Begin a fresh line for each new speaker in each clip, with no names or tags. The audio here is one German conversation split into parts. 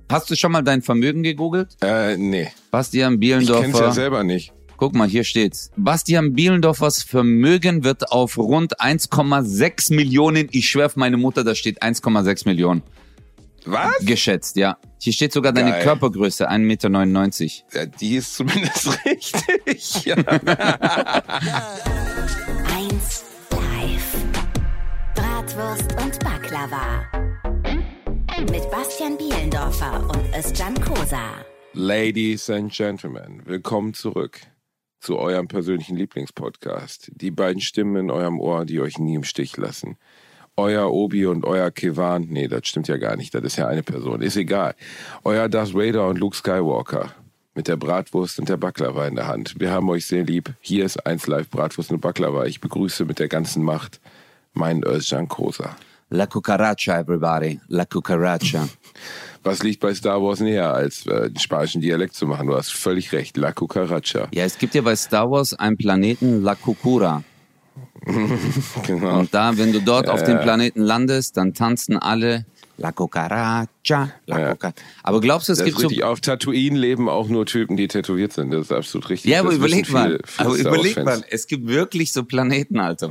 Hast du schon mal dein Vermögen gegoogelt?
Nee.
Bastian Bielendorfer.
Ich kenn's ja selber nicht.
Guck mal, hier steht's. Bastian Bielendorfers Vermögen wird auf rund 1,6 Millionen, ich schwör auf meine Mutter, da steht 1,6 Millionen.
Was?
Geschätzt, ja. Hier steht sogar deine
Geil.
Körpergröße, 1,99 Meter.
Ja, die ist zumindest richtig. Ja.
1 Live. Bratwurst und Baklava. Mit Bastian Bielendorfer und Özcan Kosa.
Ladies and Gentlemen, willkommen zurück zu eurem persönlichen Lieblingspodcast. Die beiden Stimmen in eurem Ohr, die euch nie im Stich lassen. Euer Obi und euer Kevan, nee, das stimmt ja gar nicht, das ist ja eine Person, ist egal. Euer Darth Vader und Luke Skywalker mit der Bratwurst und der Baklava in der Hand. Wir haben euch sehr lieb. Hier ist 1 Live Bratwurst und Baklava. Ich begrüße mit der ganzen Macht meinen Özcan Kosa.
La cucaracha, everybody. La cucaracha.
Was liegt bei Star Wars näher, als den spanischen Dialekt zu machen? Du hast völlig recht, La Cucaracha.
Ja, es gibt ja bei Star Wars einen Planeten, La Cucura.
Genau.
Und da, wenn du dort auf dem Planeten landest, dann tanzen alle La Cucaracha, La Cucaracha. Aber glaubst du, es
Das
gibt
ist
so...
richtig, auf Tatooine leben auch nur Typen, die tätowiert sind. Das ist absolut richtig.
Ja, aber
Das
überleg
wissen
mal.
viele
Aber
Star
überleg
Wars-Fans.
mal, es gibt wirklich so Planeten, Alter,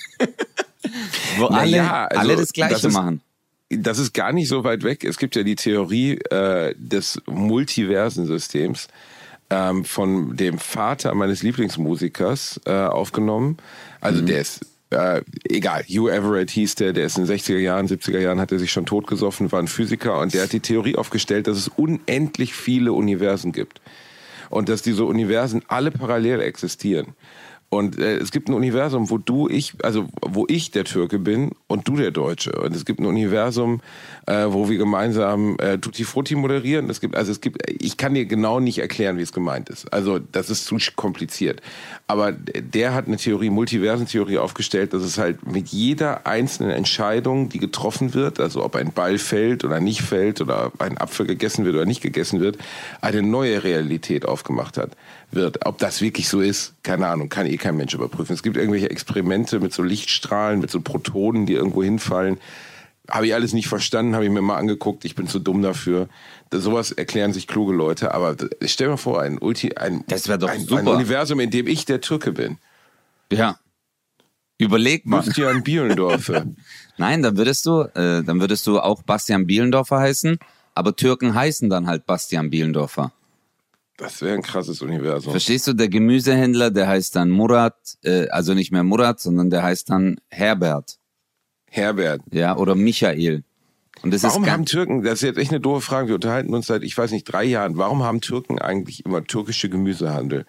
wo
Naja, also
alle das Gleiche
das ist-
machen.
Das ist gar nicht so weit weg. Es gibt ja die Theorie des Multiversensystems von dem Vater meines Lieblingsmusikers aufgenommen. Also der ist, egal, Hugh Everett hieß der ist in den 60er Jahren, 70er Jahren, hat er sich schon totgesoffen, war ein Physiker und der hat die Theorie aufgestellt, dass es unendlich viele Universen gibt. Und dass diese Universen alle parallel existieren. Und es gibt ein Universum, wo ich der Türke bin und du der Deutsche. Und es gibt ein Universum, wo wir gemeinsam Tutti Frutti moderieren. Ich kann dir genau nicht erklären, wie es gemeint ist. Also das ist zu kompliziert. Aber der hat eine Theorie, Multiversentheorie aufgestellt, dass es halt mit jeder einzelnen Entscheidung, die getroffen wird, also ob ein Ball fällt oder nicht fällt oder ob ein Apfel gegessen wird oder nicht gegessen wird, eine neue Realität aufgemacht wird. Ob das wirklich so ist, keine Ahnung, kann kein Mensch überprüfen. Es gibt irgendwelche Experimente mit so Lichtstrahlen, mit so Protonen, die irgendwo hinfallen. Habe ich alles nicht verstanden, habe ich mir mal angeguckt. Ich bin zu dumm dafür. Sowas erklären sich kluge Leute. Aber stell dir mal vor,
Das wär doch
ein
super.
Universum, in dem ich der Türke bin.
Ja. Überleg mal.
Bastian Bielendorfer.
Nein, dann würdest du auch Bastian Bielendorfer heißen, aber Türken heißen dann halt Bastian Bielendorfer.
Das wäre ein krasses Universum.
Verstehst du, der Gemüsehändler, der heißt dann Murat, also nicht mehr Murat, sondern der heißt dann Herbert,
Herbert.
ja, oder Michael. Und das
Warum
ist
haben Türken, das ist jetzt echt eine doofe Frage, wir unterhalten uns seit, ich weiß nicht, 3 Jahren, warum haben Türken eigentlich immer türkische Gemüsehandel?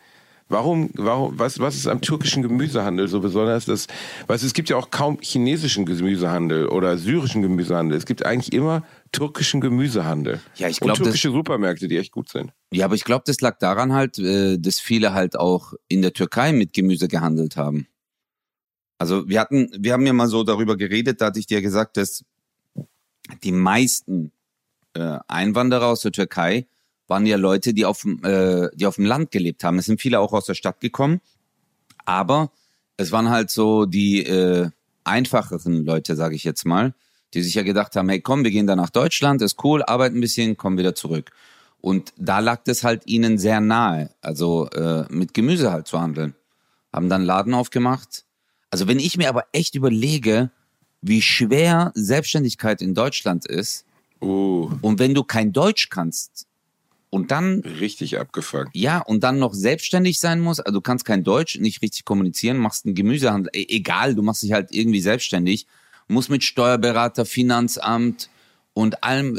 Was ist am türkischen Gemüsehandel so besonders? Es gibt ja auch kaum chinesischen Gemüsehandel oder syrischen Gemüsehandel. Es gibt eigentlich immer türkischen Gemüsehandel.
Ja, ich
und
glaub,
türkische Supermärkte, die echt gut sind.
Ja, aber ich glaube, das lag daran halt, dass viele halt auch in der Türkei mit Gemüse gehandelt haben. Also wir haben ja mal so darüber geredet, da hatte ich dir gesagt, dass die meisten Einwanderer aus der Türkei waren ja Leute, die auf dem Land gelebt haben. Es sind viele auch aus der Stadt gekommen, aber es waren halt so die einfacheren Leute, sage ich jetzt mal, die sich ja gedacht haben, hey komm, wir gehen da nach Deutschland, ist cool, arbeiten ein bisschen, kommen wieder zurück. Und da lag das halt ihnen sehr nahe, also mit Gemüse halt zu handeln. Haben dann Laden aufgemacht. Also wenn ich mir aber echt überlege, wie schwer Selbstständigkeit in Deutschland ist und wenn du kein Deutsch kannst und dann
Richtig abgefuckt.
ja, und dann noch selbstständig sein musst, also du kannst kein Deutsch, nicht richtig kommunizieren, machst einen Gemüsehandel, egal, du machst dich halt irgendwie selbstständig, musst mit Steuerberater, Finanzamt und allem,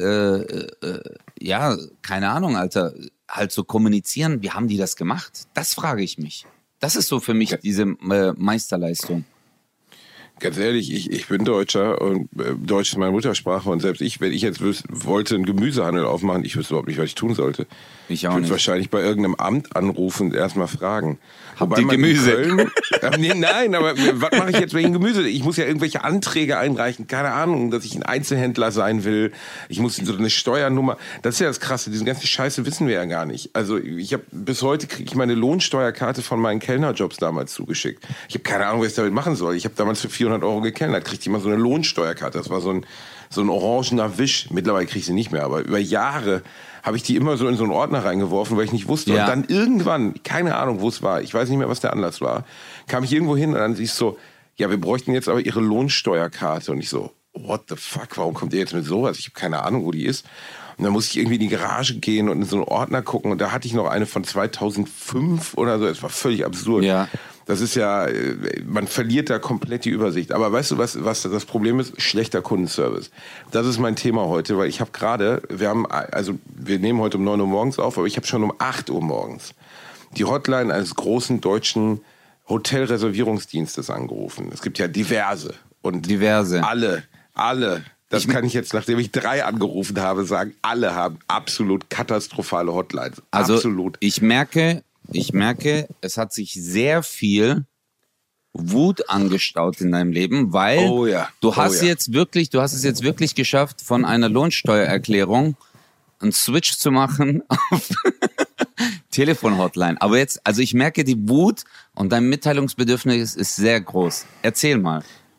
ja, keine Ahnung, Alter, halt so kommunizieren, wie haben die das gemacht? Das frage ich mich. Das ist so für mich diese Meisterleistung.
Ganz ehrlich, ich bin Deutscher und Deutsch ist meine Muttersprache und selbst wenn ich jetzt wollte einen Gemüsehandel aufmachen, ich wüsste überhaupt nicht, was ich tun sollte.
Ich auch
würde
nicht.
wahrscheinlich bei irgendeinem Amt anrufen und erstmal fragen.
Habt ihr
man in
Gemüse?
Köln, nein, aber was mache ich jetzt wegen Gemüse? Ich muss ja irgendwelche Anträge einreichen, keine Ahnung, dass ich ein Einzelhändler sein will. Ich muss so eine Steuernummer. Das ist ja das Krasse, diese ganze Scheiße wissen wir ja gar nicht. Also bis heute kriege ich meine Lohnsteuerkarte von meinen Kellnerjobs damals zugeschickt. Ich habe keine Ahnung, was ich damit machen soll. Ich habe damals für 400 € gekellnert, kriegte ich immer so eine Lohnsteuerkarte. Das war so so ein orangener Wisch. Mittlerweile kriege ich sie nicht mehr, aber über Jahre habe ich die immer so in so einen Ordner reingeworfen, weil ich nicht wusste.
Ja.
Und dann irgendwann, keine Ahnung, wo es war, ich weiß nicht mehr, was der Anlass war, kam ich irgendwo hin und dann siehst du so, ja, wir bräuchten jetzt aber Ihre Lohnsteuerkarte. Und ich so, what the fuck, warum kommt ihr jetzt mit sowas? Ich habe keine Ahnung, wo die ist. Und dann musste ich irgendwie in die Garage gehen und in so einen Ordner gucken. Und da hatte ich noch eine von 2005 oder so. Es war völlig absurd.
Ja.
Das ist ja, man verliert da komplett die Übersicht. Aber weißt du, was das Problem ist? Schlechter Kundenservice. Das ist mein Thema heute, weil ich habe gerade, wir nehmen heute um 9 Uhr morgens auf, aber ich habe schon um 8 Uhr morgens die Hotline eines großen deutschen Hotelreservierungsdienstes angerufen. Es gibt ja diverse. Und alle. Das kann ich jetzt, nachdem ich 3 angerufen habe, sagen, alle haben absolut katastrophale Hotlines.
Also
absolut.
Ich merke, es hat sich sehr viel Wut angestaut in deinem Leben, weil du hast es jetzt wirklich geschafft, von einer Lohnsteuererklärung einen Switch zu machen auf Telefon-Hotline. Aber jetzt, also ich merke, die Wut und dein Mitteilungsbedürfnis ist sehr groß. Erzähl mal.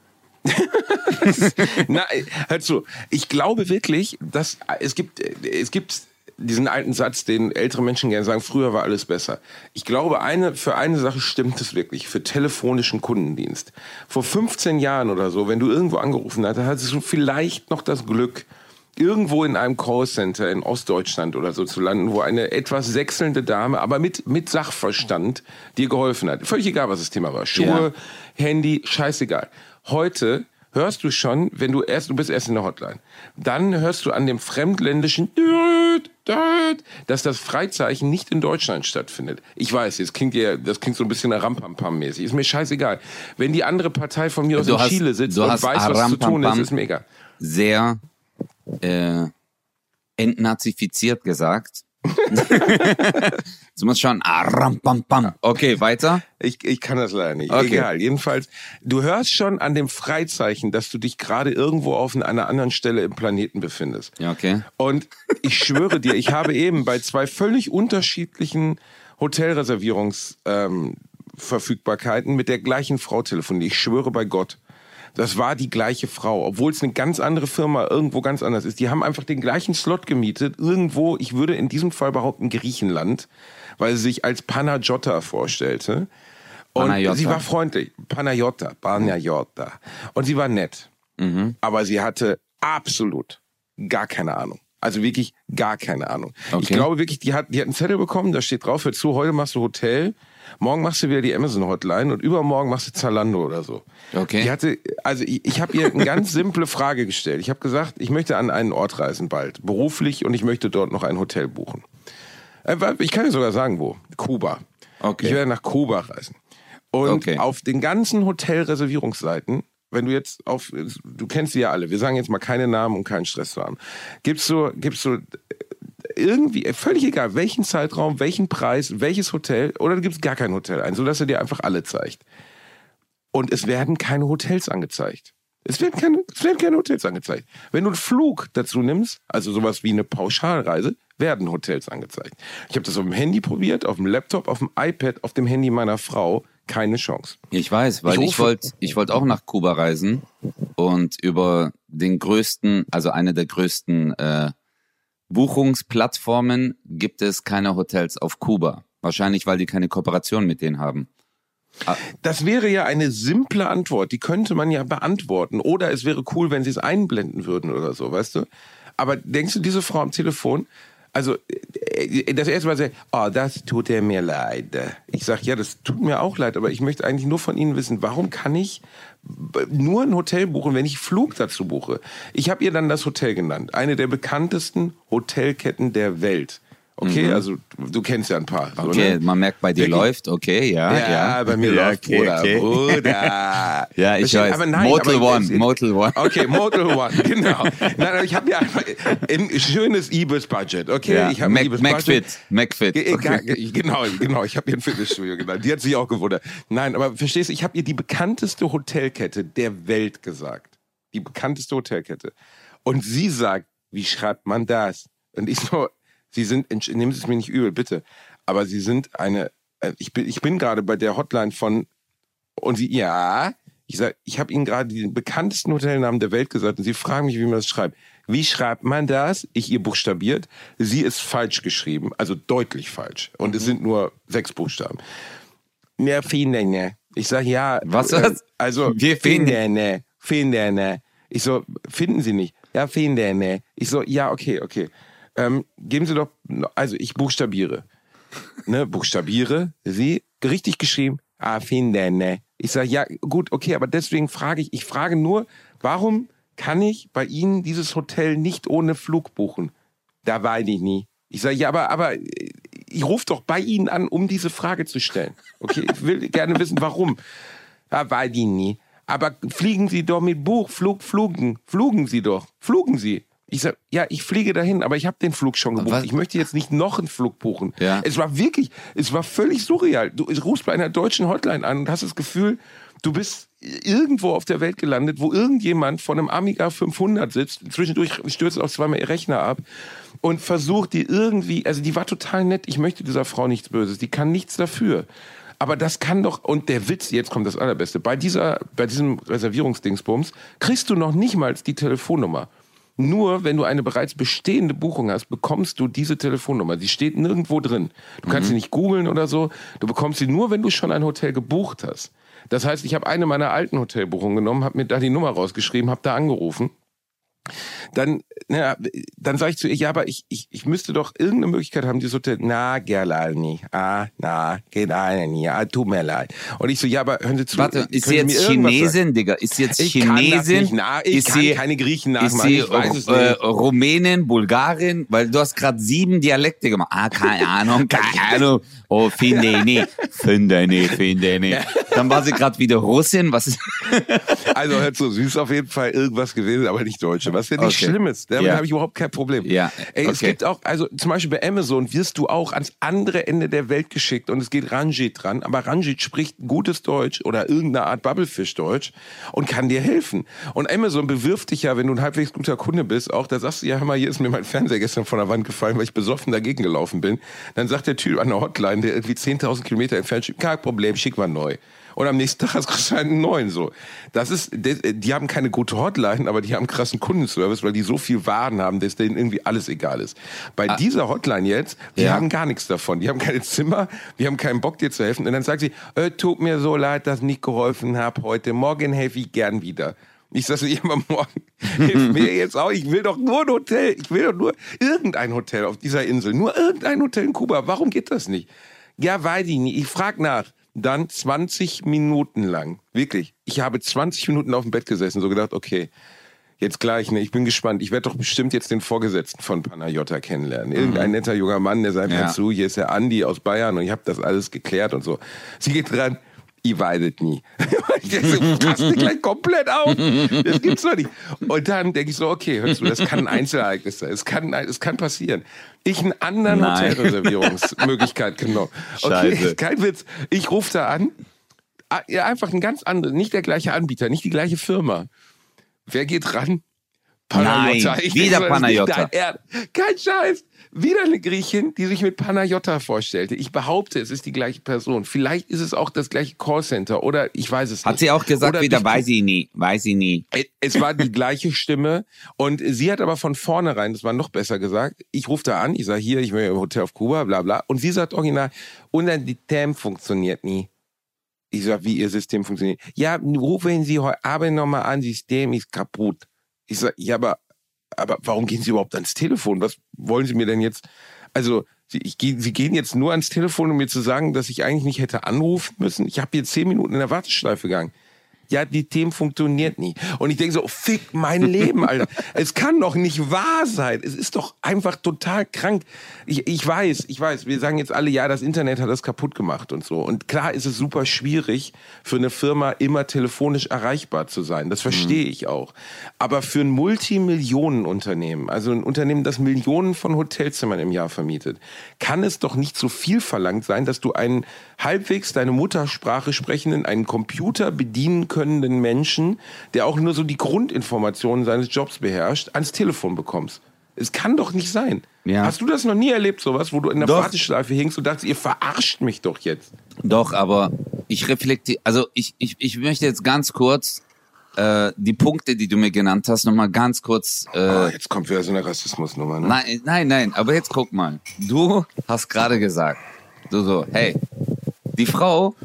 Na, hör zu. Ich glaube wirklich, dass es gibt diesen alten Satz, den ältere Menschen gerne sagen, früher war alles besser. Ich glaube, für eine Sache stimmt es wirklich, für telefonischen Kundendienst. Vor 15 Jahren oder so, wenn du irgendwo angerufen hast, hattest du vielleicht noch das Glück, irgendwo in einem Callcenter in Ostdeutschland oder so zu landen, wo eine etwas sächselnde Dame, aber mit Sachverstand dir geholfen hat. Völlig egal, was das Thema war. Schuhe, Handy, scheißegal. Heute hörst du schon, du bist erst in der Hotline, dann hörst du an dem fremdländischen dass das Freizeichen nicht in Deutschland stattfindet. Ich weiß, das klingt so ein bisschen Rampampam-mäßig. Ist mir scheißegal. Wenn die andere Partei von mir aus in Chile sitzt und weiß, was zu tun ist mir egal.
Sehr entnazifiziert gesagt. Du musst schon Okay, weiter.
Ich kann das leider nicht.
Okay.
Egal. Jedenfalls, du hörst schon an dem Freizeichen, dass du dich gerade irgendwo auf einer anderen Stelle im Planeten befindest.
Ja, okay.
Und ich schwöre dir, ich habe eben bei 2 völlig unterschiedlichen Hotelreservierungsverfügbarkeiten mit der gleichen Frau telefoniert. Ich schwöre bei Gott. Das war die gleiche Frau, obwohl es eine ganz andere Firma irgendwo ganz anders ist. Die haben einfach den gleichen Slot gemietet, irgendwo, ich würde in diesem Fall behaupten, Griechenland, weil sie sich als Panayotta vorstellte. Und sie war freundlich. Panayotta. Und sie war nett. Mhm. Aber sie hatte absolut gar keine Ahnung. Also wirklich gar keine Ahnung. Okay. Ich glaube wirklich, die hat einen Zettel bekommen, da steht drauf, hör zu, heute machst du Hotel, morgen machst du wieder die Amazon-Hotline und übermorgen machst du Zalando oder so. Okay. Ich habe ihr eine ganz simple Frage gestellt. Ich habe gesagt, ich möchte an einen Ort reisen bald, beruflich, und ich möchte dort noch ein Hotel buchen. Ich kann dir sogar sagen, wo. Kuba. Okay. Ich werde nach Kuba reisen. Und auf den ganzen Hotelreservierungsseiten, wenn du jetzt du kennst sie ja alle, wir sagen jetzt mal keine Namen, um keinen Stress zu haben, gibst du irgendwie, völlig egal, welchen Zeitraum, welchen Preis, welches Hotel, oder du gibst gar kein Hotel ein, sodass er dir einfach alle zeigt. Und es werden keine Hotels angezeigt. Es werden keine Hotels angezeigt. Wenn du einen Flug dazu nimmst, also sowas wie eine Pauschalreise, werden Hotels angezeigt. Ich habe das auf dem Handy probiert, auf dem Laptop, auf dem iPad, auf dem Handy meiner Frau. Keine Chance.
Ich weiß, weil ich wollte auch nach Kuba reisen und über den größten, also eine der größten Buchungsplattformen gibt es keine Hotels auf Kuba. Wahrscheinlich, weil die keine Kooperation mit denen haben.
Das wäre ja eine simple Antwort, die könnte man ja beantworten. Oder es wäre cool, wenn sie es einblenden würden oder so, weißt du? Aber denkst du, diese Frau am Telefon, also das erste Mal sagt, das tut mir leid. Ich sage, ja, das tut mir auch leid, aber ich möchte eigentlich nur von Ihnen wissen, warum kann ich nur ein Hotel buchen, wenn ich Flug dazu buche? Ich habe ihr dann das Hotel genannt, eine der bekanntesten Hotelketten der Welt. Okay, also du kennst ja ein paar. So,
okay,
ne?
Man merkt, bei dir läuft, okay, ja.
Bei mir läuft,
okay.
Bruder.
Ja, ich weiß.
Aber nein,
Motel One.
Okay, Motel One, genau. Nein, aber ich habe ja einfach ein schönes Ibis-Budget, okay?
Ja.
Ich habe ein
McFit.
Okay. Genau, ich habe ihr ein Fitnessstudio genannt. Die hat sich auch gewundert. Nein, aber verstehst du, ich habe ihr die bekannteste Hotelkette der Welt gesagt. Die bekannteste Hotelkette. Und sie sagt, wie schreibt man das? Und ich so, nehmen Sie es mir nicht übel, bitte, aber Sie sind ich bin gerade bei der Hotline von, und sie, ja, Ich sage, ich habe Ihnen gerade den bekanntesten Hotelnamen der Welt gesagt und Sie fragen mich, wie man das schreibt. Wie schreibt man das? Ich ihr buchstabiert. Sie ist falsch geschrieben, also deutlich falsch. Und es sind nur 6 Buchstaben. Ja, Findene. Ich sage, ja.
Was?
Also, Findene. Ich so, finden Sie nicht? Ja, Findene. Ich so, ja, okay. Geben Sie doch, also ich buchstabiere. Buchstabiere, Sie, richtig geschrieben, Findene. Ich sage, ja, gut, okay, aber deswegen frage ich frage nur, warum kann ich bei Ihnen dieses Hotel nicht ohne Flug buchen? Da weiß ich nie. Ich sage, ja, aber ich rufe doch bei Ihnen an, um diese Frage zu stellen. Okay, ich will gerne wissen, warum. Da weiß ich nie. Aber fliegen Sie doch mit flugen Sie doch. Flugen Sie. Ich sage, ja, ich fliege dahin, aber ich habe den Flug schon gebucht. Ich möchte jetzt nicht noch einen Flug buchen. Ja. Es war völlig surreal. Du rufst bei einer deutschen Hotline an und hast das Gefühl, du bist irgendwo auf der Welt gelandet, wo irgendjemand von einem Amiga 500 sitzt, zwischendurch stürzt auch zweimal ihr Rechner ab und versucht die irgendwie, also die war total nett, ich möchte dieser Frau nichts Böses, die kann nichts dafür. Aber das kann doch, und der Witz, jetzt kommt das Allerbeste, bei diesem Reservierungsdingsbums kriegst du noch nicht mal die Telefonnummer. Nur wenn du eine bereits bestehende Buchung hast, bekommst du diese Telefonnummer. Die steht nirgendwo drin. Du kannst sie nicht googeln oder so. Du bekommst sie nur, wenn du schon ein Hotel gebucht hast. Das heißt, ich habe eine meiner alten Hotelbuchungen genommen, habe mir da die Nummer rausgeschrieben, habe da angerufen. Dann sage ich zu ihr, ja, aber ich müsste doch irgendeine Möglichkeit haben, dieses Hotel, geht leider nicht. Geht leider nicht. Tut mir leid. Und ich so, ja, aber hören Sie zu.
Warte, ist sie jetzt Chinesin, Digga? Ist sie jetzt Chinesin?
Ich kann keine Griechen nachmachen.
Ist sie Rumänin, Bulgarin? Weil du hast gerade 7 Dialekte gemacht. Keine Ahnung. Oh, finde nicht. Dann war sie gerade wieder Russin. Was ist?
Also hör zu, sie ist auf jeden Fall irgendwas gewesen, aber nicht Deutsche. Was ja nicht schlimm ist. Damit habe ich überhaupt kein Problem. Ja. Es gibt auch, also zum Beispiel bei Amazon wirst du auch ans andere Ende der Welt geschickt und es geht Ranjit dran, aber Ranjit spricht gutes Deutsch oder irgendeine Art Bubblefish-Deutsch und kann dir helfen. Und Amazon bewirft dich ja, wenn du ein halbwegs guter Kunde bist, auch, da sagst du, ja, hör mal, hier ist mir mein Fernseher gestern von der Wand gefallen, weil ich besoffen dagegen gelaufen bin. Dann sagt der Typ an der Hotline, der irgendwie 10.000 Kilometer entfernt, kein Problem, schick mal neu. Und am nächsten Tag hast du einen neuen, so. Die haben keine gute Hotline, aber die haben einen krassen Kundenservice, weil die so viel Waren haben, dass denen irgendwie alles egal ist. Bei dieser Hotline jetzt, die haben gar nichts davon. Die haben keine Zimmer, die haben keinen Bock, dir zu helfen. Und dann sagt sie, tut mir so leid, dass ich nicht geholfen habe heute. Morgen helfe ich gern wieder. Ich sage ja, aber morgen hilf mir jetzt auch. Ich will doch nur ein Hotel. Ich will doch nur irgendein Hotel auf dieser Insel. Nur irgendein Hotel in Kuba. Warum geht das nicht? Ja, weiß ich nicht. Ich frage nach. Dann 20 Minuten lang, wirklich, ich habe 20 Minuten auf dem Bett gesessen, so gedacht, okay, jetzt gleich, ich bin gespannt, ich werde doch bestimmt jetzt den Vorgesetzten von Panayota kennenlernen. Irgendein netter junger Mann, der sagt dazu, hier ist der Andi aus Bayern und ich habe das alles geklärt und so. Sie geht dran, ich weiß es nie. Ich denke so, raste gleich komplett auf. Das gibt's doch nicht. Und dann denke ich so, okay, hörst du, das kann ein Einzelereignis sein. Es kann passieren. Ich eine andere Hotelreservierungsmöglichkeit genommen. Okay, kein Witz. Ich rufe da an. Ja, einfach ein ganz anderes, nicht der gleiche Anbieter, nicht die gleiche Firma. Wer geht ran? Panayota.
Nein, wieder Panayota.
Kein Scheiß. Wieder eine Griechin, die sich mit Panayota vorstellte. Ich behaupte, es ist die gleiche Person. Vielleicht ist es auch das gleiche Callcenter oder ich weiß es nicht.
Hat sie auch gesagt, oder wieder weiß sie nie.
Es war die gleiche Stimme und sie hat aber von vornherein, das war noch besser gesagt, ich rufe da an, ich sage hier, ich will im Hotel auf Kuba, bla bla. Und sie sagt original, unser System funktioniert nie. Ich sage, wie ihr System funktioniert. Ja, rufen Sie heute Abend nochmal an, System ist kaputt. Ich sage, ja, aber warum gehen Sie überhaupt ans Telefon? Was wollen Sie mir denn jetzt? Also, Sie gehen jetzt nur ans Telefon, um mir zu sagen, dass ich eigentlich nicht hätte anrufen müssen. Ich habe hier 10 Minuten in der Warteschleife gegangen. Ja, die Themen funktioniert nie. Und ich denke so, fick mein Leben, Alter. Es kann doch nicht wahr sein. Es ist doch einfach total krank. Ich weiß, wir sagen jetzt alle, ja, das Internet hat das kaputt gemacht und so. Und klar ist es super schwierig, für eine Firma immer telefonisch erreichbar zu sein. Das verstehe ich auch. Aber für ein Multimillionenunternehmen, also ein Unternehmen, das Millionen von Hotelzimmern im Jahr vermietet, kann es doch nicht so viel verlangt sein, dass du einen halbwegs deine Muttersprache sprechenden, einen Computer bedienen könnenden Menschen, der auch nur so die Grundinformationen seines Jobs beherrscht, ans Telefon bekommst. Es kann doch nicht sein. Ja. Hast du das noch nie erlebt, sowas, wo du in der Warteschleife hingst und dachtest, ihr verarscht mich doch jetzt?
Doch, aber ich reflektiere, also ich möchte jetzt ganz kurz die Punkte, die du mir genannt hast, nochmal ganz kurz.
Jetzt kommt wieder so eine Rassismusnummer, ne?
Nein, aber jetzt guck mal. Du hast gerade gesagt, hey, die Frau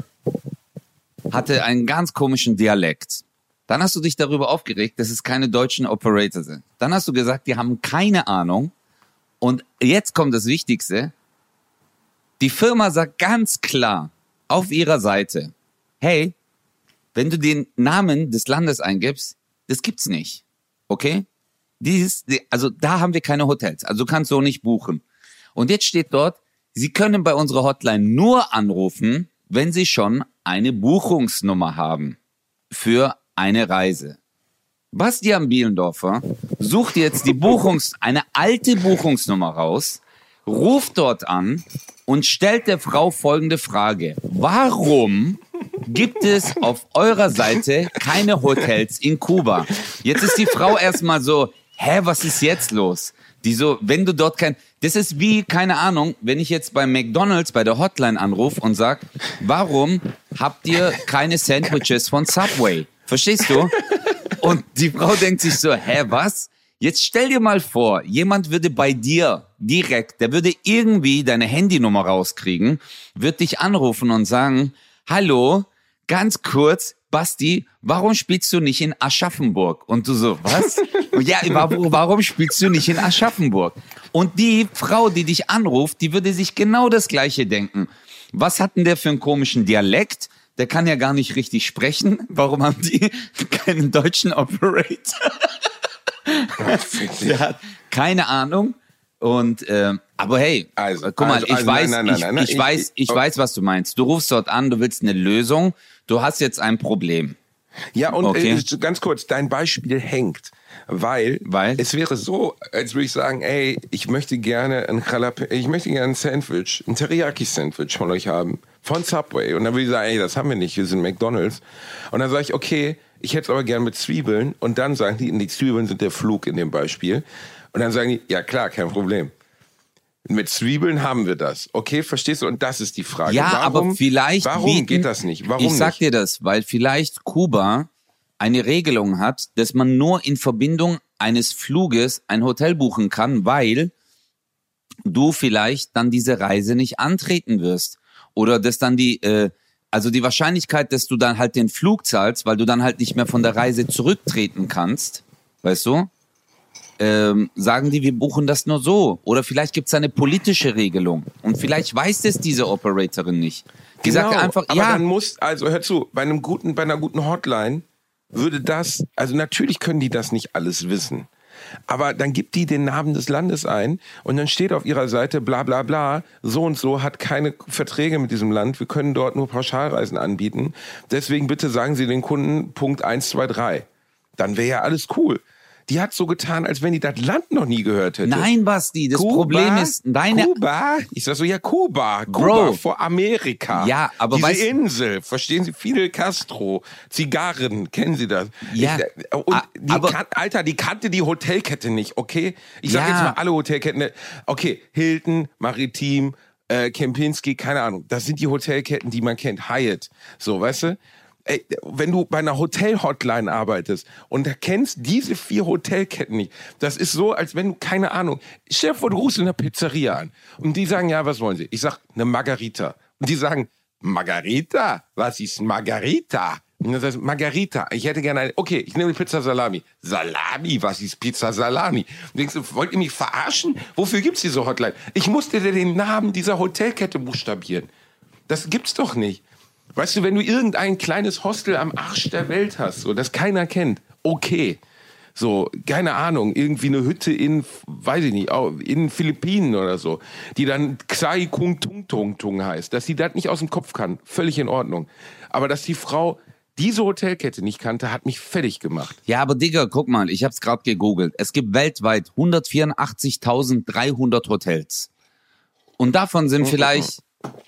hatte einen ganz komischen Dialekt. Dann hast du dich darüber aufgeregt, dass es keine deutschen Operator sind. Dann hast du gesagt, die haben keine Ahnung. Und jetzt kommt das Wichtigste. Die Firma sagt ganz klar auf ihrer Seite, hey, wenn du den Namen des Landes eingibst, das gibt's nicht. Okay? Also da haben wir keine Hotels. Also du kannst so nicht buchen. Und jetzt steht dort, Sie können bei unserer Hotline nur anrufen, wenn Sie schon eine Buchungsnummer haben für eine Reise. Bastian Bielendorfer sucht jetzt eine alte Buchungsnummer raus, ruft dort an und stellt der Frau folgende Frage. Warum gibt es auf eurer Seite keine Hotels in Kuba? Jetzt ist die Frau erstmal so, was ist jetzt los? Die so, wenn du dort das ist wie, keine Ahnung, wenn ich jetzt bei McDonald's bei der Hotline anrufe und sag, warum habt ihr keine Sandwiches von Subway? Verstehst du? Und die Frau denkt sich so, was? Jetzt stell dir mal vor, jemand würde bei dir direkt, der würde irgendwie deine Handynummer rauskriegen, würde dich anrufen und sagen, hallo, ganz kurz, Basti, warum spielst du nicht in Aschaffenburg? Und du so, was? Ja, warum spielst du nicht in Aschaffenburg? Und die Frau, die dich anruft, die würde sich genau das Gleiche denken. Was hat denn der für einen komischen Dialekt? Der kann ja gar nicht richtig sprechen. Warum haben die keinen deutschen Operator? Der hat keine Ahnung. Und aber hey, guck mal, ich weiß, was du meinst. Du rufst dort an, du willst eine Lösung. Du hast jetzt ein Problem.
Ja, und ganz kurz, dein Beispiel hängt. Weil es wäre so, als würde ich sagen, ich möchte gerne ein Sandwich, ein Teriyaki-Sandwich von euch haben, von Subway. Und dann würde ich sagen, das haben wir nicht, wir sind McDonald's. Und dann sage ich, okay, ich hätte es aber gerne mit Zwiebeln. Und dann sagen die Zwiebeln sind der Flug in dem Beispiel. Und dann sagen die, ja klar, kein Problem. Mit Zwiebeln haben wir das. Okay, verstehst du? Und das ist die Frage.
Ja, aber vielleicht...
Warum geht das nicht? Warum
ich sag dir das, weil vielleicht Kuba eine Regelung hat, dass man nur in Verbindung eines Fluges ein Hotel buchen kann, weil du vielleicht dann diese Reise nicht antreten wirst. Oder dass dann die Wahrscheinlichkeit, dass du dann halt den Flug zahlst, weil du dann halt nicht mehr von der Reise zurücktreten kannst, weißt du? Sagen die, wir buchen das nur so. Oder vielleicht gibt es eine politische Regelung. Und vielleicht weiß das diese Operatorin nicht. Die sagt einfach,
aber dann hör zu, bei einer guten Hotline würde das, also natürlich können die das nicht alles wissen. Aber dann gibt die den Namen des Landes ein und dann steht auf ihrer Seite bla bla bla, so und so hat keine Verträge mit diesem Land, wir können dort nur Pauschalreisen anbieten. Deswegen bitte sagen Sie den Kunden Punkt 1, 2, 3. Dann wäre ja alles cool. Die hat so getan, als wenn die das Land noch nie gehört hätte.
Nein, Basti, das Problem ist,
Kuba? Ich sag so, ja, Kuba vor Amerika.
Ja, aber
diese Insel, verstehen Sie, Fidel Castro, Zigarren, kennen Sie das?
Ja.
Die kannte die Hotelkette nicht, okay? Ich sag jetzt mal alle Hotelketten. Okay, Hilton, Maritim, Kempinski, keine Ahnung. Das sind die Hotelketten, die man kennt. Hyatt, so, weißt du? Wenn du bei einer Hotel-Hotline arbeitest und kennst diese 4 Hotelketten nicht, das ist so, als wenn du, keine Ahnung, stell dir vor, du rufst in einer Pizzeria an und die sagen, ja, was wollen Sie? Ich sag, eine Margarita. Und die sagen, Margarita? Was ist Margarita? Und dann sagst du, Margarita, ich hätte gerne eine, okay, ich nehme Pizza Salami. Salami? Was ist Pizza Salami? Und denkst du, wollt ihr mich verarschen? Wofür gibt's diese Hotline? Ich musste dir den Namen dieser Hotelkette buchstabieren. Das gibt's doch nicht. Weißt du, wenn du irgendein kleines Hostel am Arsch der Welt hast, so, das keiner kennt, okay. So, keine Ahnung, irgendwie eine Hütte in, weiß ich nicht, in den Philippinen oder so, die dann Xai Kung Tung Tung Tung heißt, dass sie das nicht aus dem Kopf kann, völlig in Ordnung. Aber dass die Frau diese Hotelkette nicht kannte, hat mich fertig gemacht.
Ja, aber Digga, guck mal, ich hab's gerade gegoogelt. Es gibt weltweit 184.300 Hotels. Und davon sind vielleicht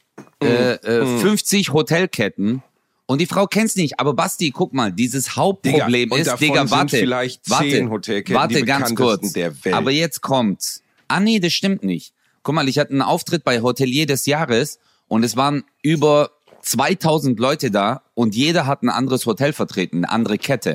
50 Hotelketten und die Frau kennt's nicht. Aber Basti, guck mal, dieses Hauptproblem ist, Digga, warte,
vielleicht 10 Hotelketten, die
ganz kurz.
Der Welt.
Aber jetzt kommt's. Nee, das stimmt nicht. Guck mal, ich hatte einen Auftritt bei Hotelier des Jahres und es waren über 2000 Leute da und jeder hat ein anderes Hotel vertreten, eine andere Kette.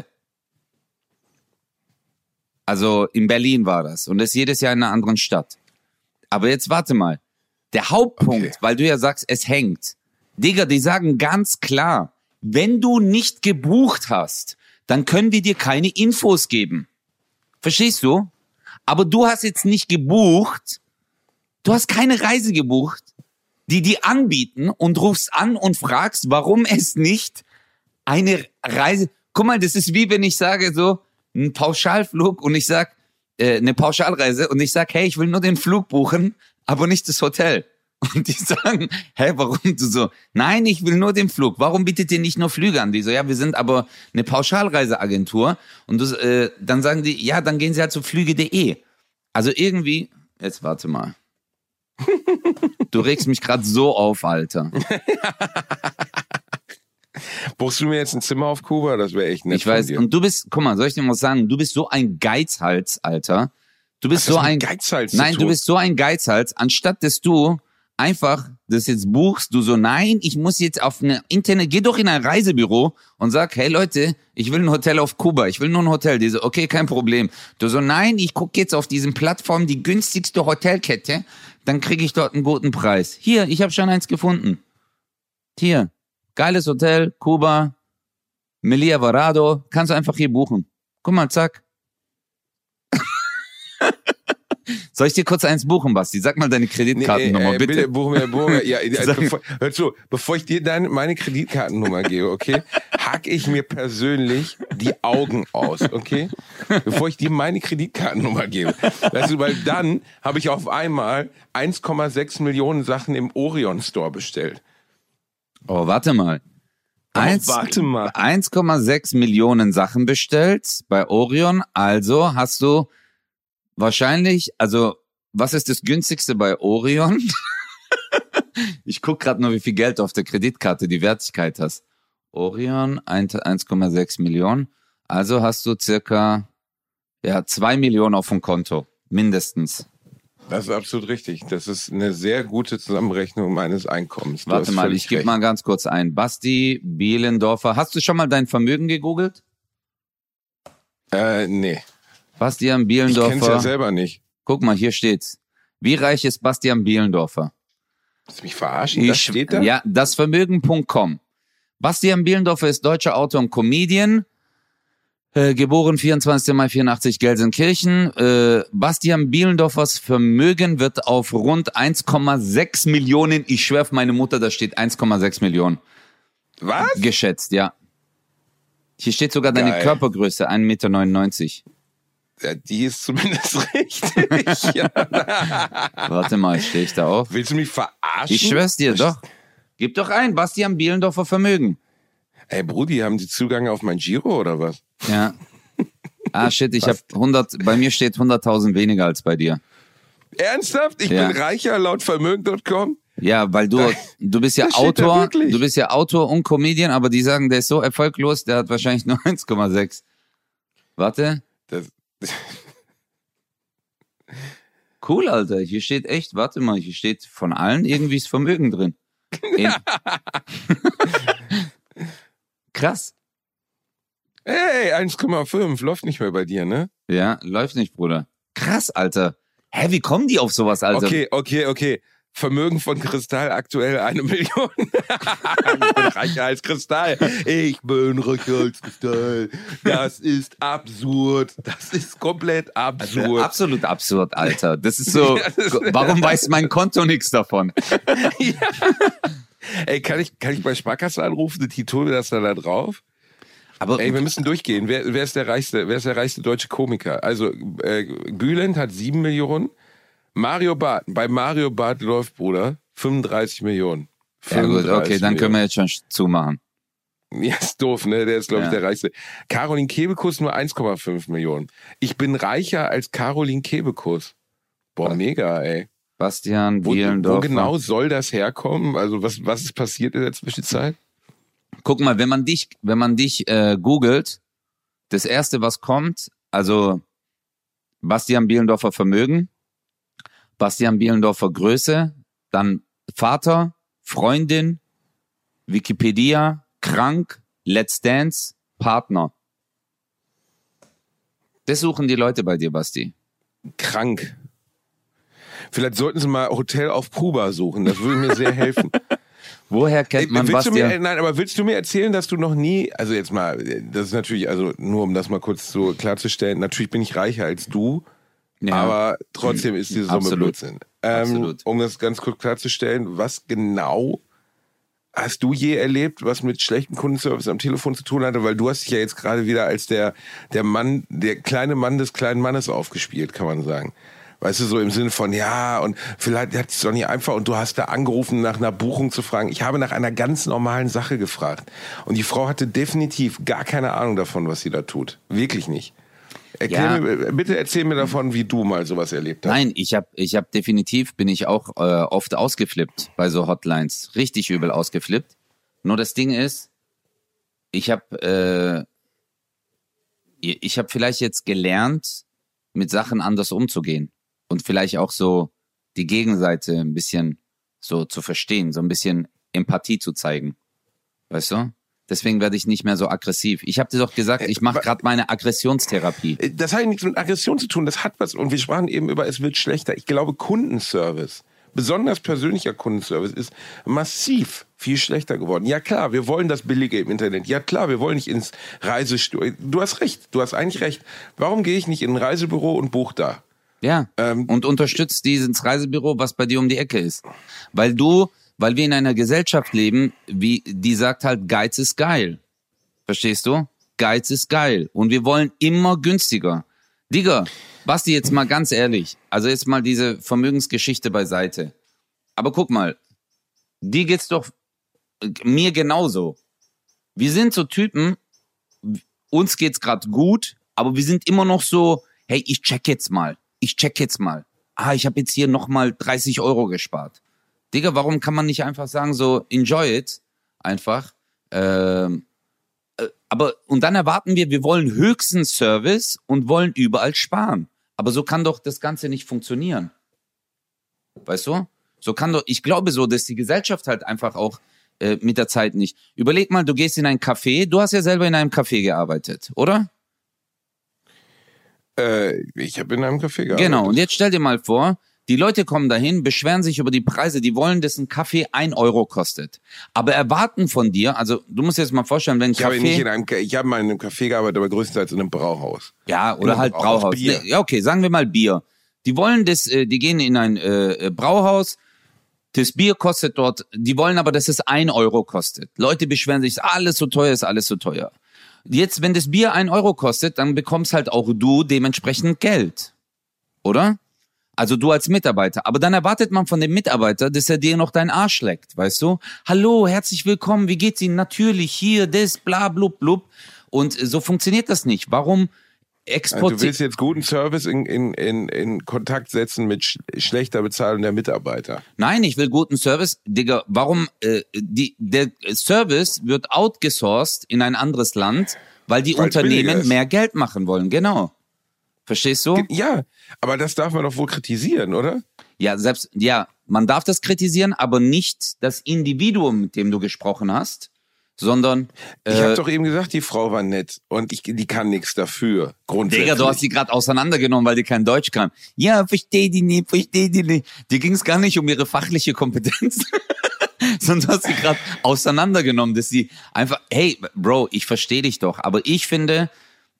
Also in Berlin war das und das ist jedes Jahr in einer anderen Stadt. Aber jetzt warte mal. Der Hauptpunkt, weil du ja sagst, es hängt. Digga, die sagen ganz klar, wenn du nicht gebucht hast, dann können wir dir keine Infos geben. Verstehst du? Aber du hast jetzt nicht gebucht, du hast keine Reise gebucht, die anbieten und rufst an und fragst, warum es nicht eine Reise... Guck mal, das ist wie wenn ich sage so, ein Pauschalflug und ich sag, eine Pauschalreise und ich sag, hey, ich will nur den Flug buchen, aber nicht das Hotel. Und die sagen, hä, warum du so? Nein, ich will nur den Flug. Warum bietet ihr nicht nur Flüge an? Die so, ja, wir sind aber eine Pauschalreiseagentur. Und dann sagen die, ja, dann gehen sie halt zu flüge.de. Also irgendwie, jetzt warte mal. Du regst mich gerade so auf, Alter.
Buchst du mir jetzt ein Zimmer auf Kuba? Das wäre echt nett.
Ich weiß, und du bist, guck mal, soll ich dir mal sagen, du bist so ein Geizhals, Alter. Du bist so ein
Geizhals.
Nein, du bist so ein Geizhals, anstatt dass du einfach das jetzt buchst, du so, nein, ich muss jetzt auf eine Internet, geh doch in ein Reisebüro und sag, hey Leute, ich will ein Hotel auf Kuba, ich will nur ein Hotel. Die so, okay, kein Problem. Du so, nein, ich gucke jetzt auf diesen Plattformen die günstigste Hotelkette, dann kriege ich dort einen guten Preis. Hier, ich habe schon eins gefunden. Hier, geiles Hotel, Kuba, Melia Varado, kannst du einfach hier buchen. Guck mal, zack. Soll ich dir kurz eins buchen, Basti? Sag mal deine Kreditkartennummer, bitte.
Bitte, buch mir. Ja, hör zu, bevor ich dir meine Kreditkartennummer gebe, okay, hack ich mir persönlich die Augen aus, okay? Bevor ich dir meine Kreditkartennummer gebe. Weißt du, weil dann habe ich auf einmal 1,6 Millionen Sachen im Orion Store bestellt.
Oh, warte mal. 1,6 Millionen Sachen bestellt bei Orion, also hast du wahrscheinlich, also was ist das günstigste bei Orion? Ich guck gerade nur, wie viel Geld du auf der Kreditkarte die Wertigkeit hast. Orion 1,6 Millionen, also hast du circa 2 Millionen auf dem Konto, mindestens.
Das ist absolut richtig. Das ist eine sehr gute Zusammenrechnung meines Einkommens.
Warte mal, ich gebe mal ganz kurz ein. Basti Bielendorfer. Hast du schon mal dein Vermögen gegoogelt?
Nee.
Bastian Bielendorfer.
Ich kenn's ja selber nicht.
Guck mal, hier steht's. Wie reich ist Bastian Bielendorfer?
Willst du mich verarschen? Das steht da?
Ja, dasvermögen.com. Bastian Bielendorfer ist deutscher Autor und Comedian. Geboren 24. Mai 84 Gelsenkirchen. Bastian Bielendorfers Vermögen wird auf rund 1,6 Millionen, ich schwör auf meine Mutter, da steht 1,6 Millionen.
Was?
Geschätzt, ja. Hier steht sogar deine Körpergröße, 1,99 Meter.
Ja, die ist zumindest richtig. Ja.
Warte mal, stehe ich da auf?
Willst du mich verarschen?
Ich schwör's dir, doch. Gib doch ein, Bastian Bielendorfer Vermögen.
Ey, Brudi, haben Sie Zugang auf mein Giro oder was?
Ja. Ah, shit, ich habe 100, bei mir steht 100.000 weniger als bei dir.
Ernsthaft? Ich bin reicher laut Vermögen.com?
Ja, weil du bist ja Autor, du bist ja Autor und Comedian, aber die sagen, der ist so erfolglos, der hat wahrscheinlich nur 1,6. Warte. Cool, Alter. Hier steht echt, warte mal, hier steht von allen irgendwie das Vermögen drin. Krass.
Hey, 1,5, läuft nicht mehr bei dir, ne?
Ja, läuft nicht, Bruder. Krass, Alter. Hä, wie kommen die auf sowas, Alter?
Okay. Vermögen von Kristall aktuell 1 Million. Ich bin reicher als Kristall. Ich bin reicher als Kristall. Das ist absurd. Das ist komplett absurd.
Also, absolut absurd, Alter. Das ist so, warum weiß mein Konto nichts davon?
Ja. Ey, kann ich bei Sparkasse anrufen? Die tun mir das da drauf? Aber ey, wir müssen durchgehen. Wer ist der reichste deutsche Komiker? Also, Bülent hat 7 Millionen. Bei Mario Barth läuft, Bruder, 35 Millionen.
35 ja gut, okay, dann können wir jetzt schon zumachen.
Ja, ist doof, ne? Der ist, glaube ich, der reichste. Caroline Kebekus nur 1,5 Millionen. Ich bin reicher als Caroline Kebekus. Boah, mega, ey.
Bastian Bielendorfer.
Wo genau soll das herkommen? Also, was ist passiert in der Zwischenzeit?
Guck mal, wenn man dich googelt, das erste, was kommt, also Bastian Bielendorfer Vermögen, Bastian Bielendorfer Größe, dann Vater, Freundin, Wikipedia, krank, Let's Dance, Partner. Das suchen die Leute bei dir, Basti.
Krank. Vielleicht sollten Sie mal Hotel auf Kuba suchen. Das würde mir sehr helfen.
Woher kennt man Bastian?
Nein, aber willst du mir erzählen, dass du noch nie, also jetzt mal, das ist natürlich, also nur um das mal kurz so klarzustellen, natürlich bin ich reicher als du, aber trotzdem ist diese Summe Blödsinn. Um das ganz kurz klarzustellen, was genau hast du je erlebt, was mit schlechtem Kundenservice am Telefon zu tun hatte? Weil du hast dich ja jetzt gerade wieder als der Mann, der kleine Mann des kleinen Mannes aufgespielt, kann man sagen. Weißt du, so im Sinne von, ja, und vielleicht hat es doch nicht einfach, und du hast da angerufen, nach einer Buchung zu fragen. Ich habe nach einer ganz normalen Sache gefragt. Und die Frau hatte definitiv gar keine Ahnung davon, was sie da tut. Wirklich nicht. Bitte erzähl mir davon, wie du mal sowas erlebt hast.
Nein, ich hab definitiv, bin ich auch oft ausgeflippt bei so Hotlines. Richtig übel ausgeflippt. Nur das Ding ist, ich habe vielleicht jetzt gelernt, mit Sachen anders umzugehen. Und vielleicht auch so die Gegenseite ein bisschen so zu verstehen, so ein bisschen Empathie zu zeigen. Weißt du? Deswegen werde ich nicht mehr so aggressiv. Ich habe dir doch gesagt, ich mache gerade meine Aggressionstherapie.
Das hat nichts mit Aggression zu tun, das hat was. Und wir sprachen eben über, es wird schlechter. Ich glaube, Kundenservice, besonders persönlicher Kundenservice, ist massiv viel schlechter geworden. Ja klar, wir wollen das Billige im Internet. Ja klar, wir wollen nicht ins Reisestudio. Du hast recht, du hast eigentlich recht. Warum gehe ich nicht in ein Reisebüro und buche da?
Ja, und unterstützt dieses Reisebüro, was bei dir um die Ecke ist. Weil wir in einer Gesellschaft leben, die sagt halt, Geiz ist geil. Verstehst du? Geiz ist geil. Und wir wollen immer günstiger. Digga, Basti, jetzt mal ganz ehrlich. Also jetzt mal diese Vermögensgeschichte beiseite. Aber guck mal, dir geht's doch, mir genauso. Wir sind so Typen, uns geht's gerade gut, aber wir sind immer noch so, hey, ich check jetzt mal. Ich habe jetzt hier nochmal 30 Euro gespart. Digga, warum kann man nicht einfach sagen, so, enjoy it, einfach. Aber, und dann erwarten wir wollen höchsten Service und wollen überall sparen. Aber so kann doch das Ganze nicht funktionieren. Weißt du? Ich glaube so, dass die Gesellschaft halt einfach auch mit der Zeit nicht. Überleg mal, du gehst in ein Café, du hast ja selber in einem Café gearbeitet, oder?
Ich habe in einem Café gearbeitet.
Genau, und jetzt stell dir mal vor, die Leute kommen dahin, beschweren sich über die Preise, die wollen, dass ein Kaffee 1 Euro kostet. Aber erwarten von dir, also du musst dir jetzt mal vorstellen, wenn ein Kaffee...
Ich habe mal in einem Café gearbeitet, aber größtenteils in einem Brauhaus.
Ja, oder halt Brauhaus.
Bier.
Ja, okay, sagen wir mal Bier. Die wollen die gehen in ein Brauhaus, das Bier kostet dort, die wollen aber, dass es 1 Euro kostet. Leute beschweren sich, ist alles so teuer. Jetzt, wenn das Bier 1 Euro kostet, dann bekommst halt auch du dementsprechend Geld. Oder? Also du als Mitarbeiter. Aber dann erwartet man von dem Mitarbeiter, dass er dir noch deinen Arsch leckt, weißt du? Hallo, herzlich willkommen, wie geht's Ihnen? Natürlich, hier, das, bla, blub, blub. Und so funktioniert das nicht. Warum exportiert...
Du willst jetzt guten Service in Kontakt setzen mit schlechter Bezahlung der Mitarbeiter.
Nein, ich will guten Service. Digga, warum... der Service wird outgesourced in ein anderes Land, weil die Unternehmen mehr Geld machen wollen. Genau. Verstehst du?
Ja, aber das darf man doch wohl kritisieren, oder?
Ja, man darf das kritisieren, aber nicht das Individuum, mit dem du gesprochen hast, sondern...
ich habe doch eben gesagt, die Frau war nett und die kann nichts dafür, grundsätzlich.
Digga, du hast sie gerade auseinandergenommen, weil die kein Deutsch kann. Ja, versteh die nicht. Dir ging es gar nicht um ihre fachliche Kompetenz, sondern du hast sie gerade auseinandergenommen, dass sie einfach... Hey, Bro, ich verstehe dich doch, aber ich finde...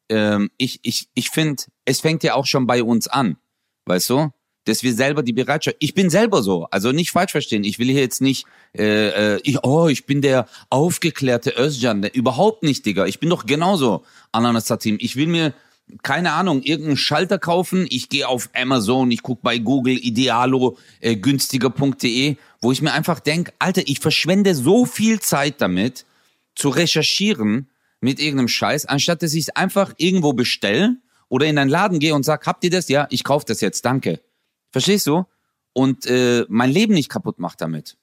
Ich finde, es fängt ja auch schon bei uns an, weißt du, dass wir selber die Bereitschaft, ich bin selber so, also nicht falsch verstehen, ich will hier jetzt nicht, ich bin der aufgeklärte Özcan, überhaupt nicht, Digga, ich bin doch genauso Ananas Satim, ich will mir, keine Ahnung, irgendeinen Schalter kaufen, ich gehe auf Amazon, ich gucke bei Google, Idealo, günstiger.de, wo ich mir einfach denke, Alter, ich verschwende so viel Zeit damit, zu recherchieren, mit irgendeinem Scheiß, anstatt dass ich es einfach irgendwo bestelle oder in einen Laden gehe und sag, habt ihr das? Ja, ich kaufe das jetzt, danke. Verstehst du? Und mein Leben nicht kaputt macht damit.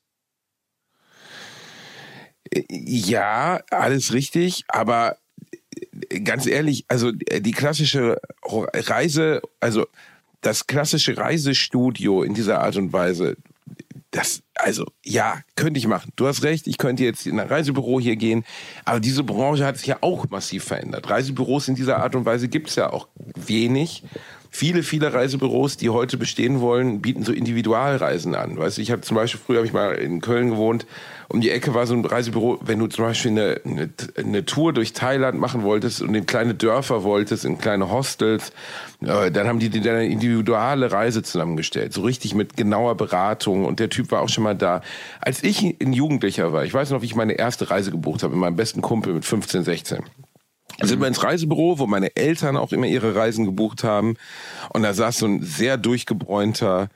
Ja, alles richtig, aber ganz ehrlich, also die klassische Reise, also das klassische Reisestudio in dieser Art und Weise, könnte ich machen. Du hast recht, ich könnte jetzt in ein Reisebüro hier gehen, aber diese Branche hat sich ja auch massiv verändert. Reisebüros in dieser Art und Weise gibt es ja auch wenig. Viele Reisebüros, die heute bestehen wollen, bieten so Individualreisen an. Weißt du, ich habe zum Beispiel, früher habe ich mal in Köln gewohnt, um die Ecke war so ein Reisebüro, wenn du zum Beispiel eine Tour durch Thailand machen wolltest und in kleine Dörfer wolltest, in kleine Hostels, dann haben die dir eine individuelle Reise zusammengestellt, so richtig mit genauer Beratung, und der Typ war auch schon mal da. Als ich ein Jugendlicher war, ich weiß noch, wie ich meine erste Reise gebucht habe mit meinem besten Kumpel mit 15, 16. Da sind wir ins Reisebüro, wo meine Eltern auch immer ihre Reisen gebucht haben. Und da saß so ein sehr durchgebräunter